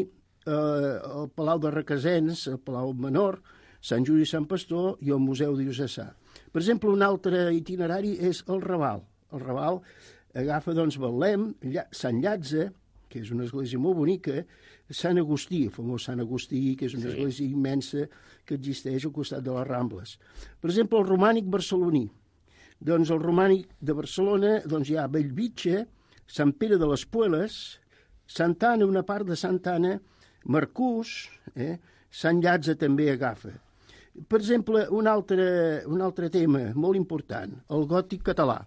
el Palau de Requesens, el Palau Menor, Sant Just i Sant Pastor i el Museu Diocesà. Per exemple, un altre itinerari és el Raval. El Raval agafa, doncs, Betlem, Sant Llàtzer, que és una església molt bonica, Sant Agustí, el famós Sant Agustí, que és una església immensa que existeix al costat de les Rambles. Per exemple, el romànic barceloní. Doncs el romànic de Barcelona, doncs hi ha Bellvitge, Sant Pere de les Pueles, Santa Anna, una part de Santa Anna, Marcús, Sant Llàtzer també agafa. Per exemple, un altre tema molt important, el gòtic català.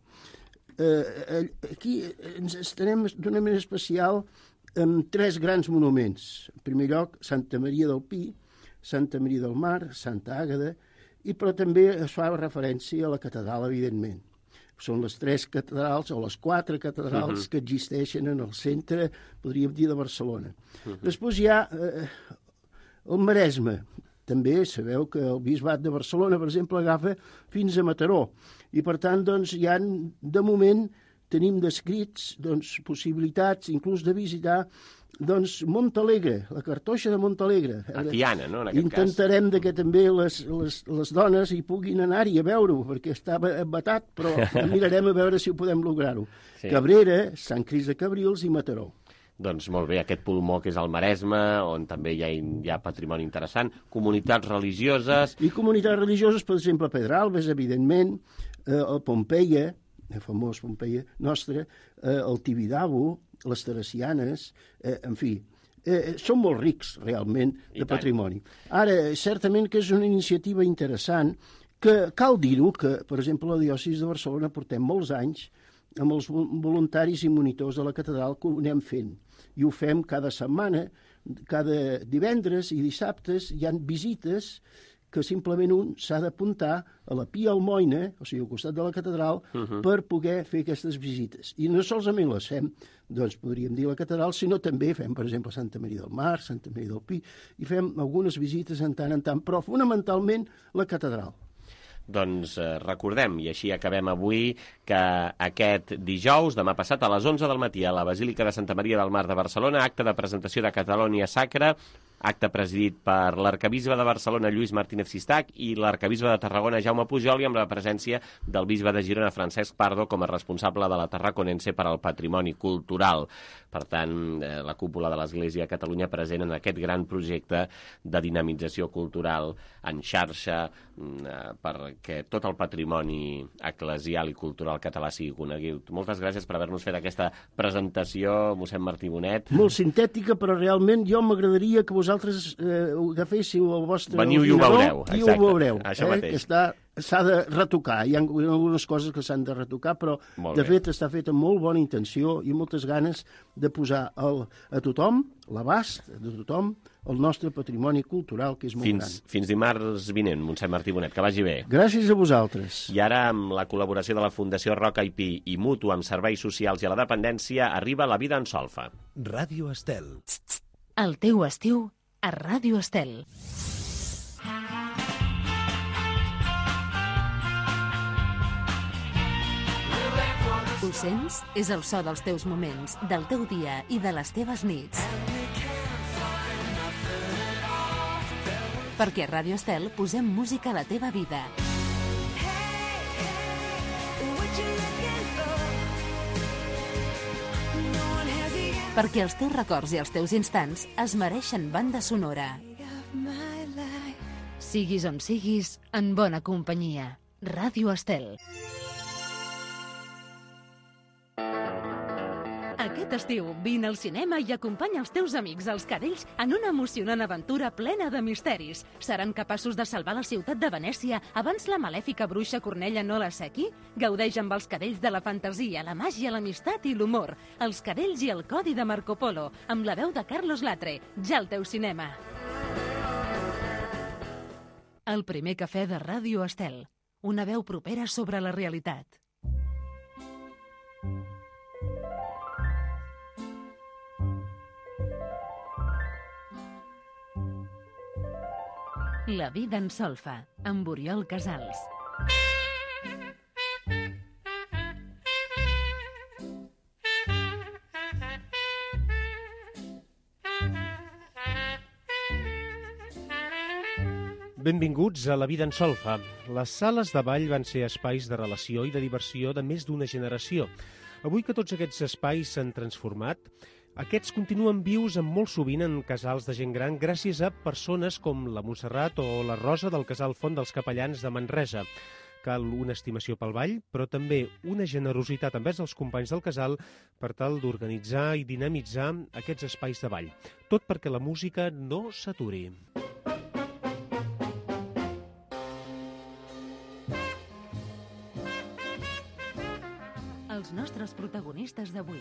Aquí ens estarem d'una manera especial amb 3 grans monuments. En primer lloc, Santa Maria del Pi, Santa Maria del Mar, Santa Àgueda, però també es fa referència a la catedral, evidentment. Són les 3 catedrals, o les 4 catedrals que existeixen en el centre, podríem dir, de Barcelona. Després hi ha el Maresme. També sabeu que el bisbat de Barcelona, per exemple, agafa fins a Mataró. I, per tant, doncs, hi ha, de moment, tenim descrits possibilitats, inclús de visitar doncs Montalegre, la cartoixa de Montalegre. A Tiana, no, en aquest Intentarem que també les dones hi puguin anar-hi a veure-ho, perquè estava vetat, però mirarem a veure si ho podem lograr-ho. Cabrera, Sant Crist de Cabrils i Mataró. Doncs molt bé, aquest pulmó que és el Maresme, on també hi ha patrimoni interessant, comunitats religioses... I comunitats religioses, per exemple, Pedralbes, evidentment, el Pompeia, el famós Pompeia nostre, el Tibidabo, les Teresianes, en fi, són molt rics, realment, de patrimoni. Ara, certament que és una iniciativa interessant, que cal dir-ho, que, per exemple, la diòcesi de Barcelona portem molts anys amb els voluntaris i monitors de la catedral que ho anem fent. I ho fem cada setmana, cada divendres i dissabtes hi ha visites que simplement un s'ha d'apuntar a la Pia Almoina, o sigui, al costat de la catedral, per poder fer aquestes visites. I no solament les fem, doncs podríem dir la catedral, sinó també fem, per exemple, Santa Maria del Mar, Santa Maria del Pi, i fem algunes visites en tant, però fonamentalment la catedral. Doncs recordem, i així acabem avui, que aquest dijous, demà passat, a les 11 del matí, a la Basílica de Santa Maria del Mar de Barcelona, acte de presentació de Catalunya Sacra, acte presidit per l'arquebisbe de Barcelona, Lluís Martínez Sistac, i l'arquebisbe de Tarragona, Jaume Pujol, i amb la presència del bisbe de Girona, Francesc Pardo, com a responsable de la Tarraconense per al patrimoni cultural. Per tant, la cúpula de l'Església a Catalunya present en aquest gran projecte de dinamització cultural en xarxa perquè tot el patrimoni eclesial i cultural català sigui conegut. Moltes gràcies per haver-nos fet aquesta presentació, mossèn Martí Bonet. Molt sintètica, però realment jo m'agradaria que vosaltres agaféssiu el vostre ordinador i ho veureu. I ho veureu, això mateix. Que està s'ha de retocar. Hi ha algunes coses que s'han de retocar, però de fet està fet amb molt bona intenció i moltes ganes de posar a tothom, l'abast de tothom, el nostre patrimoni cultural, que és molt gran. Fins dimarts vinent, Montse Martí Bonet, que vagi bé. Gràcies a vosaltres. I ara, amb la col·laboració de la Fundació Roca i Pi i Mutu amb Serveis Socials i a la Dependència, arriba La vida en solfa. Ràdio Estel. El teu estiu a Ràdio Estel. Ho sents? És el so dels teus moments, del teu dia i de les teves nits. Perquè a Ràdio Estel posem música a la teva vida. Perquè els teus records i els teus instants es mereixen banda sonora. Siguis on siguis, en bona companyia. Ràdio Estel. Aquest estiu, vine al cinema i acompanya els teus amics, els cadells, en una emocionant aventura plena de misteris. Seran capaços de salvar la ciutat de Venècia abans la malèfica bruixa Cornella no la sequi? Gaudeix amb els cadells de la fantasia, la màgia, l'amistat i l'humor. Els cadells i el codi de Marco Polo, amb la veu de Carlos Latre. Ja al teu cinema. El primer cafè de Ràdio Estel. Una veu propera sobre la realitat. La vida en solfa, amb Oriol Casals. Benvinguts a La vida en solfa. Les sales de ball van ser espais de relació i de diversió de més d'una generació. Avui que tots aquests espais s'han transformat, aquests continuen vius amb molt sovint en casals de gent gran gràcies a persones com la Montserrat o la Rosa del casal Font dels Capellans de Manresa. Cal una estimació pel ball, però també una generositat envers els companys del casal per tal d'organitzar i dinamitzar aquests espais de ball. Tot perquè la música no s'aturi. Els nostres protagonistes d'avui.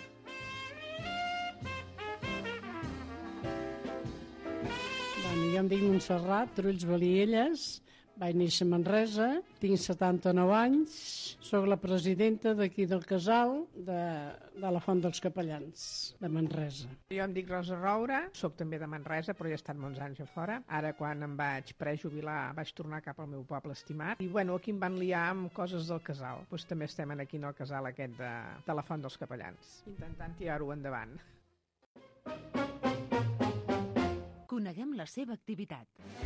Jo em dic Montserrat Trulls Balielles, vaig néixer a Manresa, tinc 79 anys, sóc la presidenta d'aquí del casal de la Font dels Capellans de Manresa. Jo em dic Rosa Roura, sóc també de Manresa, però he estat molts anys a fora. Ara, quan em vaig prejubilar, vaig tornar cap al meu poble estimat. I bueno, aquí em van liar amb coses del casal. Doncs també estem aquí en el casal aquest de la Font dels Capellans, intentant tirar-ho endavant. Coneguem la seva activitat.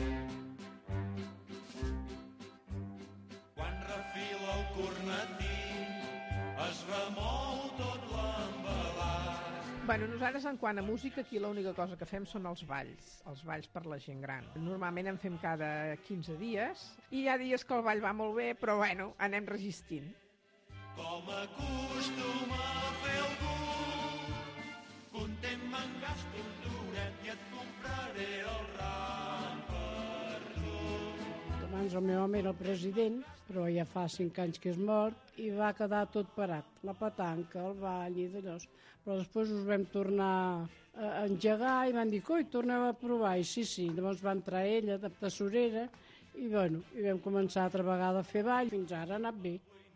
Quan refila el cornetí es remou tot l'embalat. Bueno, nosaltres, en quant a música, aquí l'única cosa que fem són els balls per la gent gran. Normalment en fem cada 15 dies i hi ha dies que el ball va molt bé, però bueno, anem resistint. Com acostuma a fer algú, content me'n gasto un duret i et compraré el ram per tu. Abans el meu home era el president, però ja fa 5 anys que és mort i va quedar tot parat. La petanca, el ball i d'allò. Però després us vam tornar a engegar i van dir, coi, tornem a provar. I sí, llavors va entrar ella de tesorera i bueno, i vam començar altra vegada a fer ball. Fins ara ha anat bé.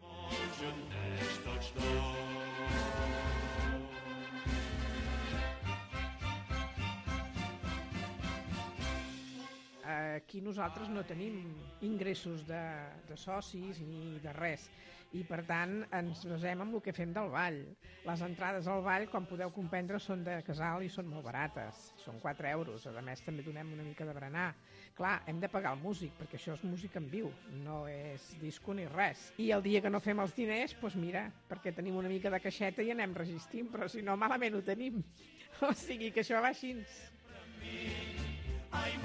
Aquí nosaltres no tenim ingressos de socis ni de res i per tant ens basem en el que fem del ball. Les entrades al ball, com podeu comprendre, són de casal i són molt barates, són 4 euros, a més també donem una mica de berenar. Clar, hem de pagar el músic, perquè això és música en viu, no és disco ni res. I el dia que no fem els diners, doncs mira, perquè tenim una mica de caixeta i anem resistint, però si no malament ho tenim. O sigui que això va així. Ai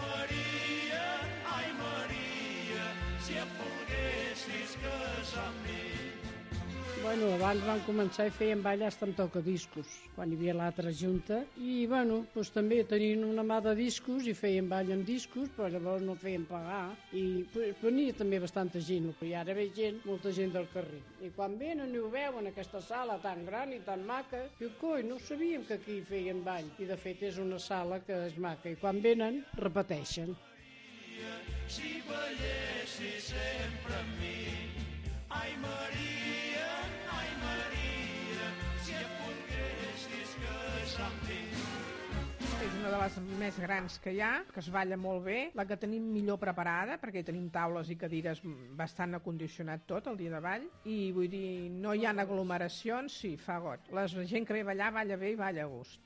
Maria, si et volguessis casar amb mi. Bueno, abans vam començar i fèiem ball hasta amb tocadiscos. quan hi havia l'altra junta, i bueno, doncs també tenien una mà de discos i feien ball amb discos, però llavors no feien pagar, i venia també bastanta gent, i ara ve gent, molta gent del carrer. I quan venen i ho veuen, aquesta sala tan gran i tan maca, diu, coi, no sabíem que aquí feien ball, i de fet és una sala que és maca, i quan venen, repeteixen. Si ballessis sempre amb mi, ai Maria, si et volguessis casar amb mi. És una de les més grans que hi ha, que es balla molt bé, la que tenim millor preparada, perquè tenim taules i cadires bastant acondicionat tot el dia de ball, i vull dir, no hi ha aglomeracions, sí, fa got. La gent que ve a ballar, balla bé i balla a gust.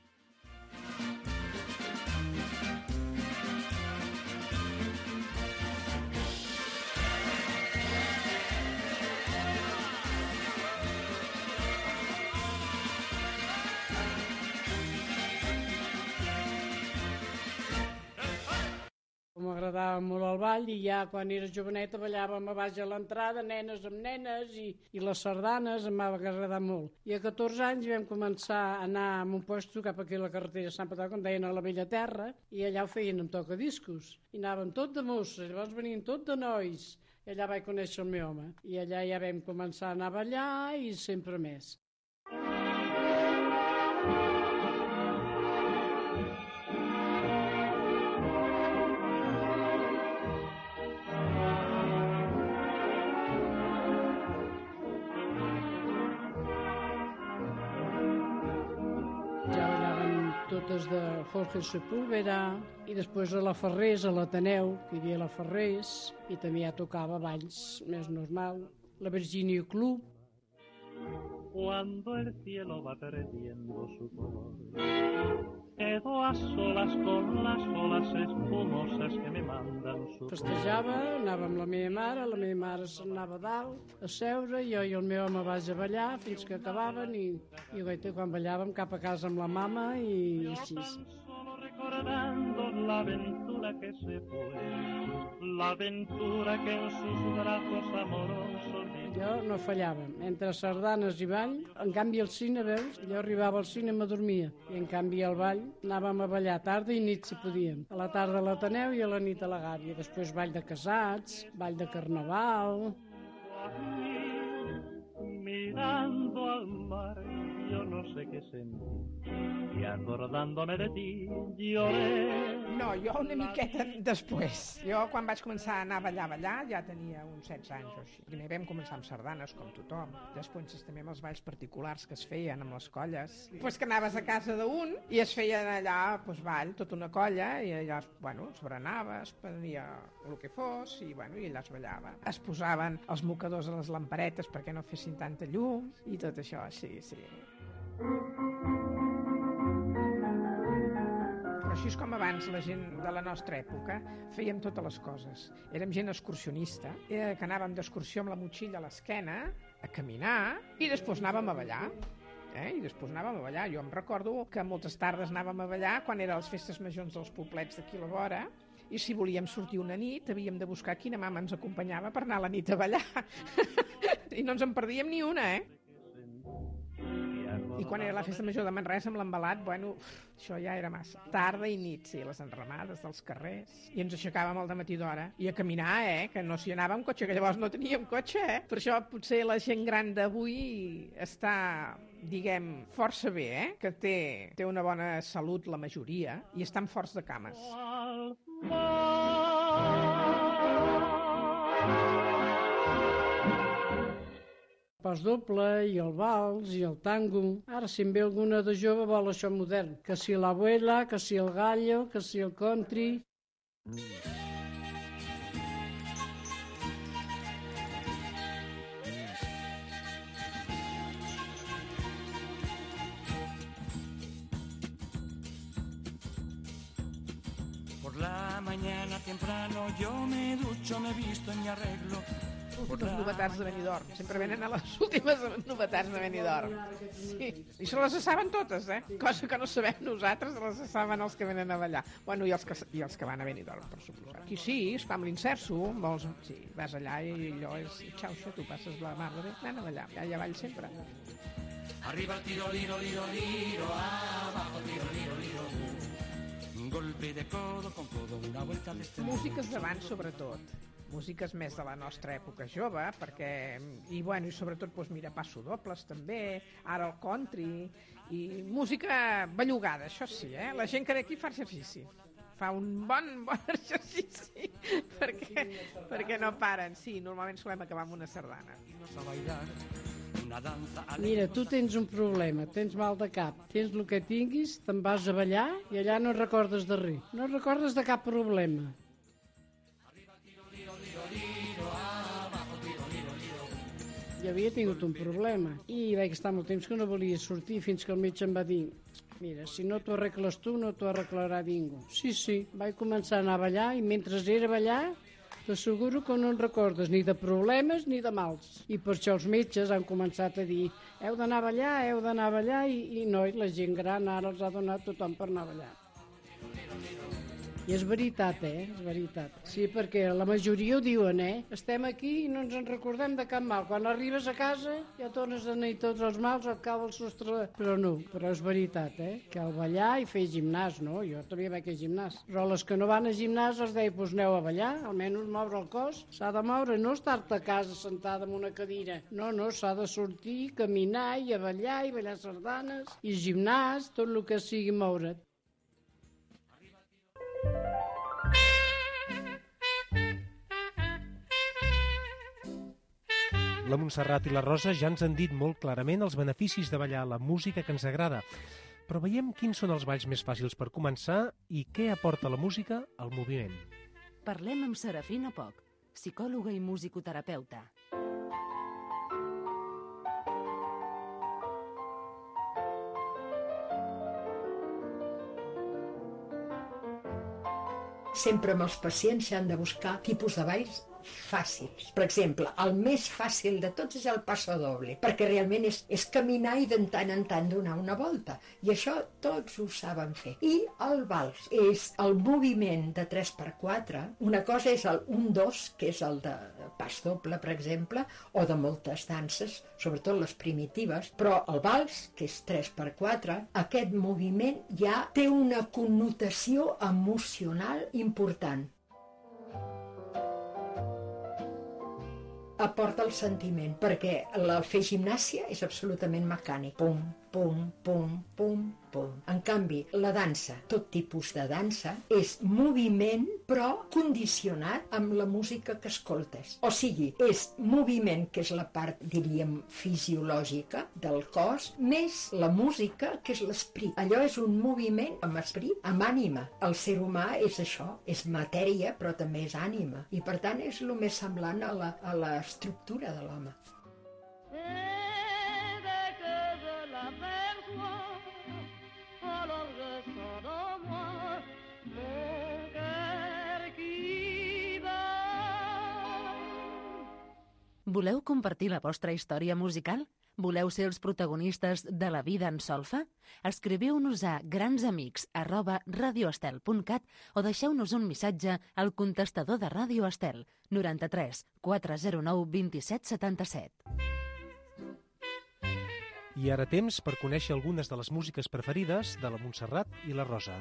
M'agradava molt el ball i ja quan era joveneta ballàvem a baix a l'entrada, nenes amb nenes i les sardanes em va agradar molt. I a 14 anys vam començar a anar a un lloc cap aquí a la carretera de Sant Patau, que en deien a la Vella Terra, i allà ho feien amb tocadiscos. I anàvem tot de mosses, llavors venien tot de nois. I allà vaig conèixer el meu home. I allà ja vam començar a anar a ballar i sempre més. Totes de Jorge Sepúlveda, i després a la Ferrés, a l'Ateneu, que hi havia la Ferrés, i també ja tocava balls més normal, la Virginia Club. Cuando el cielo va perdiendo su color, quedo a solas con las olas espumosas que me mandan su... Festejava, anava amb la meva mare s'anava a dalt a seure, jo i el meu home vaig a ballar fins que acabaven i quan ballàvem cap a casa amb la mama i així. Solo recordando la aventura que se fue, la aventura que en sus brazos amorosos... Jo no fallava, entre sardanes i ball, en canvi al cine, veus, jo arribava al cine i m'adormia, i en canvi al ball anàvem a ballar tarda i nit si podíem, a la tarda a l'Ateneu i a la nit a la Gàbia, després ball de casats, ball de carnaval... Mirando al mar, yo no sé qué sentir, y acordándome de ti, lloré. No, jo una miqueta després. Jo, quan vaig començar a anar a ballar, ja tenia uns 16 anys o així. Primer vam començar amb sardanes, com tothom. Després també amb els balls particulars que es feien amb les colles. Després que anaves a casa d'un i es feien allà, doncs, ball, tota una colla, i allà, bueno, es berenava, es prenia el que fos, i, bueno, i allà es ballava. Es posaven els mocadors a les lamparetes perquè no fessin tanta llum, i tot això, sí, sí. Però així és com abans la gent de la nostra època fèiem totes les coses. Érem gent excursionista, que anàvem d'excursió amb la motxilla a l'esquena, a caminar, i després anàvem a ballar. I després anàvem a ballar. Jo em recordo que moltes tardes anàvem a ballar quan eren les festes majors dels poblets d'aquí a la vora, i si volíem sortir una nit havíem de buscar quina mama ens acompanyava per anar a la nit a ballar. I no ens en perdíem ni una, I quan era la festa major de Manresa amb l'embalat, bueno, això ja era massa. Tarda i nit, sí, les enramades dels carrers. I ens aixecàvem al dematí d'hora. I a caminar, que no s'hi anava amb cotxe, que llavors no teníem cotxe, Per això potser la gent gran d'avui està, diguem, força bé, Que té una bona salut la majoria i estan forts de cames. Pas doble, i el vals, i el tango. Ara, si em ve alguna de jove, vol això modern. Que si l'abuela, que si el gallo, que si el country... Por la mañana temprano yo me ducho, me visto y me arreglo. Les novetats de Benidorm. Sempre venen a les últimes novetats de Benidorm. Sí. I se les saben totes, Cosa que no sabem nosaltres, les saben els que venen a ballar. Bueno, i els que van a Benidorm, per suposar. Aquí sí, es fa amb l'inserso, vols... Sí, vas allà i allò és xauxa, tu passes la mar de bé, anant a ballar. Allà ball sempre. Arriba el tiro, liro, liro, liro, abajo tiro, liro, liro. Un golpe de codo con codo, una vuelta de este mundo. Músiques d'abans, sobretot. Músiques més de la nostra època jove, perquè, i sobretot, mira, passodobles també, ara el country, i música bellugada, això sí, la gent que ve aquí fa exercici. Fa un bon exercici, perquè no paren. Sí, normalment solem acabar amb una sardana. Mira, tu tens un problema, tens mal de cap, tens el que tinguis, te'n vas a ballar i allà no recordes de res. No recordes de cap problema. Jo havia tingut un problema i vaig estar molt temps que no volia sortir fins que el metge em va dir: mira, si no t'ho arregles tu, no t'ho arreglarà ningú. Sí, vaig començar a anar a ballar i mentre era a ballar t'asseguro que no en recordes ni de problemes ni de mals. I per això els metges han començat a dir: heu d'anar a ballar, i no, i la gent gran ara els ha donat tothom per anar a ballar. I és veritat, és veritat. Sí, perquè la majoria ho diuen, estem aquí i no ens en recordem de cap mal. Quan arribes a casa ja tornes a tenir tots els mals al cau del sostre. Però no, però és veritat, que al ballar i fer gimnàs, no? Jo també vaig a gimnàs. Però les que no van a gimnàs els deia, doncs aneu a ballar, almenys moure el cos. S'ha de moure, no estar-te a casa sentada en una cadira. No, s'ha de sortir, caminar i a ballar, i ballar sardanes, i gimnàs, tot el que sigui moure't. La Montserrat i la Rosa ja ens han dit molt clarament els beneficis de ballar la música que ens agrada. Però veiem quins són els balls més fàcils per començar i què aporta la música al moviment. Parlem amb Serafina Poch, psicòloga i musicoterapeuta. Sempre amb els pacients s'han de buscar tipus de balls fàcils. Per exemple, el més fàcil de tots és el passo doble, perquè realment és caminar i de tant en tant donar una volta. I això tots ho saben fer. I el vals és el moviment de 3x4. Una cosa és el 1-2, que és el de pas doble, per exemple, o de moltes danses, sobretot les primitives, però el vals, que és 3x4, aquest moviment ja té una connotació emocional important. Aporta el sentiment, perquè el fer gimnàsia és absolutament mecànic. Pum, pum, pum, pum, pum. En canvi, la dansa, tot tipus de dansa, és moviment, però condicionat amb la música que escoltes. O sigui, és moviment, que és la part, diríem, fisiològica del cos, més la música, que és l'esprit. Allò és un moviment amb esprit, amb ànima. El ser humà és això, és matèria, però també és ànima. I per tant és el més semblant a l'estructura de l'home. Voleu compartir la vostra història musical? Voleu ser els protagonistes de la vida en solfa? Escriviu-nos a gransamics@radioestel.cat o deixeu-nos un missatge al contestador de Ràdio Estel 93 409 27 77. I ara temps per conèixer algunes de les músiques preferides de la Montserrat i la Rosa.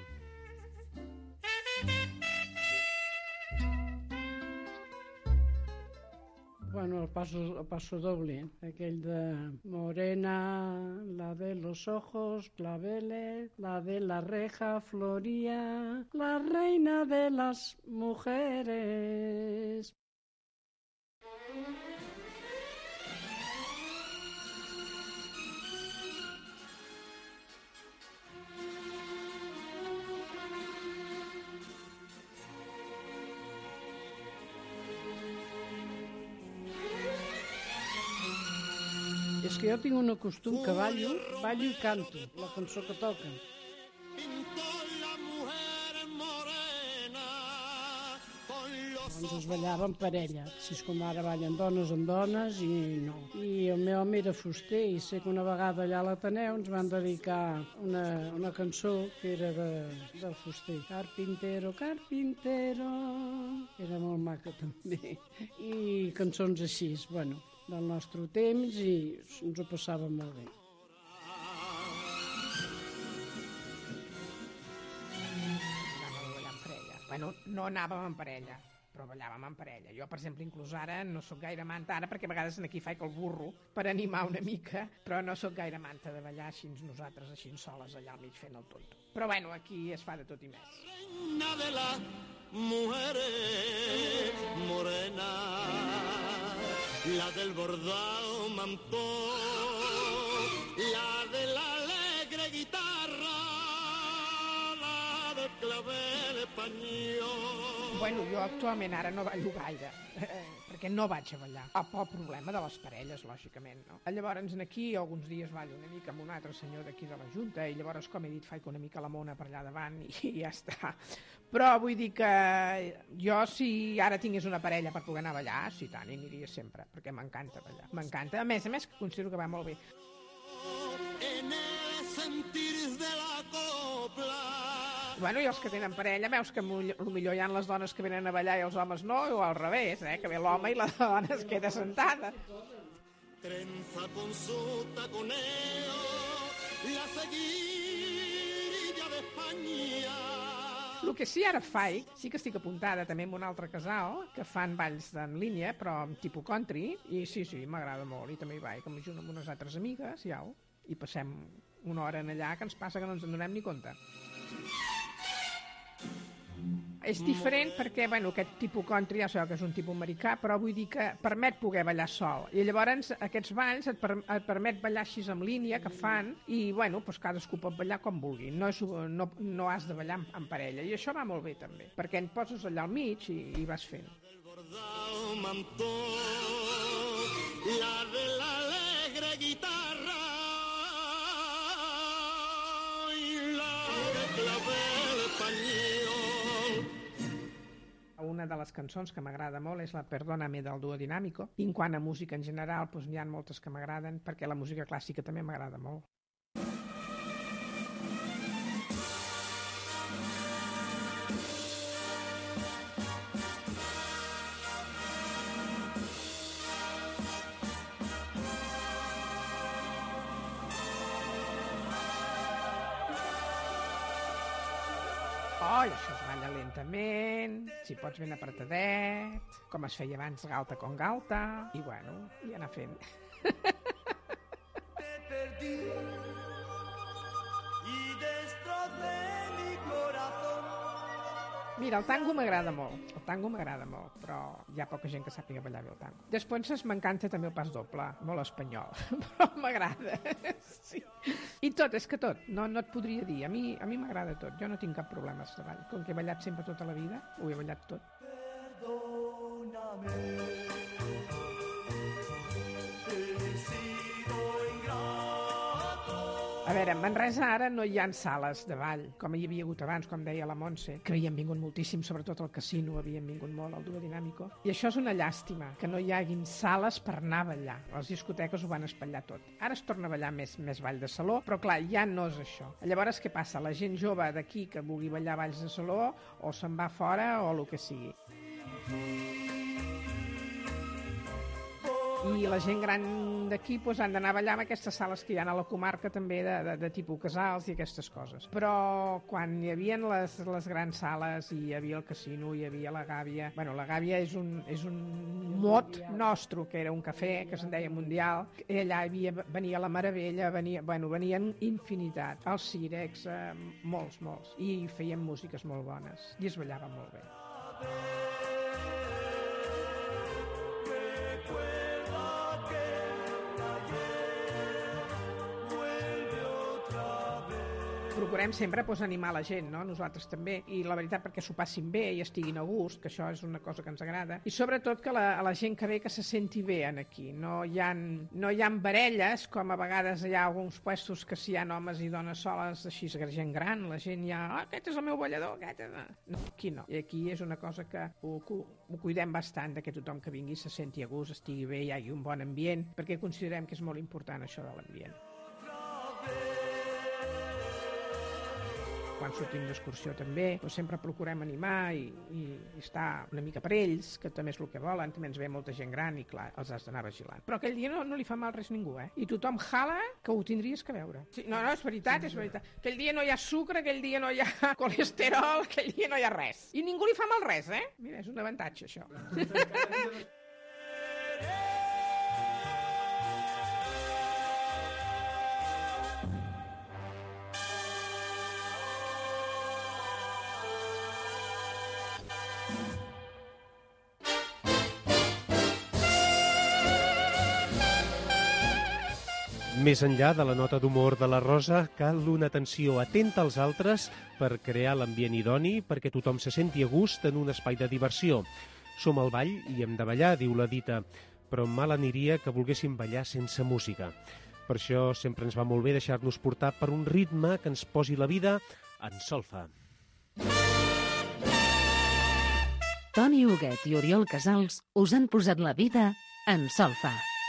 Bueno, el paso doble, aquell de morena, la de los ojos, claveles, la de la reja, floría, la reina de las mujeres. És que jo tinc un costum que ballo i canto la cançó que toquen. Doncs es ballava en parella, si és com ara ballen dones amb dones i no. I el meu home era fuster i sé que una vegada allà a l'Ateneu ens van dedicar una cançó que era del fuster. Carpintero, carpintero, era molt maca també. I cançons així, bueno, del nostre temps i ens ho passàvem molt bé. Bueno, no anàvem en parella, però ballàvem en parella. Jo, per exemple, inclús ara no sóc gaire manta, ara perquè a vegades aquí faig el burro per animar una mica, però no sóc gaire manta de ballar així nosaltres, així soles allà al mig fent el tonto. Però bueno, aquí es fa de tot i més. Reina de las mujeres morena, la del bordado mantó, la de la alegre guitarra, la del clavel espanyol. Bueno, jo actualment ara no ballo gaire, perquè no vaig a ballar. Pel problema de les parelles, lògicament, no? Llavors, aquí alguns dies ballo una mica amb un altre senyor d'aquí de la Junta i llavors, com he dit, faig una mica la mona per allà davant i ja està. Però vull dir que jo, si ara tingués una parella per poder anar a ballar, sí, tant, hi aniria sempre, perquè m'encanta ballar. M'encanta. A més, considero que va molt bé. En el sentir de la copla. Bueno, i els que tenen parella, veus que potser hi ha les dones que venen a ballar i els homes no, o al revés, que ve l'home i la dona es queda sentada. Trenza con su taconeo, la seguirilla d'Espanya. El que sí ara faig, sí que estic apuntada també en un altre casal, que fan balls en línia, però amb tipus country, i sí, m'agrada molt, i també hi vaig, que m'ajuno amb unes altres amigues, i passem una hora en allà que ens passa que no ens en donem ni compte. És diferent perquè, bueno, aquest tipus country ja sabeu que és un tipus americà, però vull dir que permet poder ballar sol. I llavors aquests balls et permet ballar així en línia, que fan, i bueno, doncs cadascú pot ballar com vulgui. No has de ballar en parella. I això va molt bé també, perquè et poses allà al mig i vas fent. La de l'alegre guitarra i la de clavel espanyol. Una de les cançons que m'agrada molt és la Perdóname del Dúo Dinámico. I en quant a música en general, doncs n'hi ha moltes que m'agraden, perquè la música clàssica també m'agrada molt. Oh, i això es balla lentament, si pots ben apretadet, com es feia abans, galta con galta, i bueno, i anar fent. Te perdí y destrocé mi corazón. Mira, el tango m'agrada molt, però hi ha poca gent que sàpiga ballar bé el tango. Després m'encanta també el pas doble, molt espanyol, però m'agrada, sí. I tot, és que tot, no et podria dir, a mi m'agrada tot, jo no tinc cap problema de ball, com que he ballat sempre tota la vida, ho he ballat tot. Perdóname. A veure, a Manresa ara no hi ha sales de ball, com hi havia hagut abans, com deia la Montse, que havien vingut moltíssim, sobretot al casino havien vingut molt, al Dúo Dinámico. I això és una llàstima, que no hi haguin sales per anar a ballar. Les discoteques ho van espatllar tot. Ara es torna a ballar més ball de saló, però clar, ja no és això. Llavors, què passa? La gent jove d'aquí que vulgui ballar balls de saló, o se'n va fora o el que sigui. I la gent gran d'aquí han d'anar a ballar en aquestes sales que hi ha a la comarca també de tipus casals i aquestes coses. Però quan hi havia les grans sales i hi havia el casino, hi havia la Gàbia... Bueno, la Gàbia és un mot nostre, que era un cafè que se'n deia Mundial, i allà venia la Meravella, venien infinitat, els Cirex, molts, i feien músiques molt bones, i es ballava molt bé. Procurem sempre animar la gent, no? Nosaltres també, i la veritat perquè s'ho passin bé i estiguin a gust, que això és una cosa que ens agrada, i sobretot que la gent que ve que se senti bé aquí. No hi ha parelles, com a vegades hi ha alguns puestos que si hi ha homes i dones soles, així gent gran, la gent aquest és el meu ballador, aquest és... No, aquí no. I aquí és una cosa que ho cuidem bastant, que tothom que vingui se senti a gust, estigui bé, hi hagi un bon ambient, perquè considerem que és molt important això de l'ambient. quan sortim d'excursió també, doncs sempre procurem animar i estar una mica per ells, que també és el que volen, també ens ve molta gent gran i clar, els has d'anar vigilant. Però aquell dia no li fa mal res ningú, I tothom jala que ho tindries que veure. Sí, no, és veritat, és veritat. Aquell dia no hi ha sucre, aquell dia no hi ha colesterol, aquell dia no hi ha res. I ningú li fa mal res, Mira, és un avantatge, això. Més enllà de la nota d'humor de la Rosa, cal una atenció atenta als altres per crear l'ambient idoni perquè tothom se senti a gust en un espai de diversió. Som al ball i hem de ballar, diu la dita, però mal aniria que volguéssim ballar sense música. Per això sempre ens va molt bé deixar-nos portar per un ritme que ens posi la vida en solfa. Toni Huguet i Oriol Casals us han posat la vida en solfa.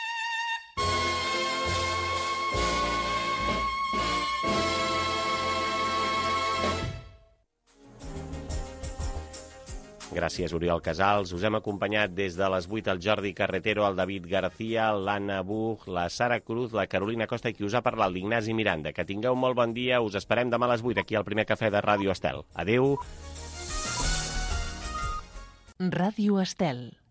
Gràcies, Oriol Casals. Us hem acompanyat des de les 8 el Jordi Carretero, el David García, l'Anna Buch, la Sara Cruz, la Carolina Costa i qui us ha parlat, l'Ignasi Miranda. Que tingueu molt bon dia. Us esperem demà a les 8 aquí al primer cafè de Ràdio Estel. Adéu. Ràdio Estel.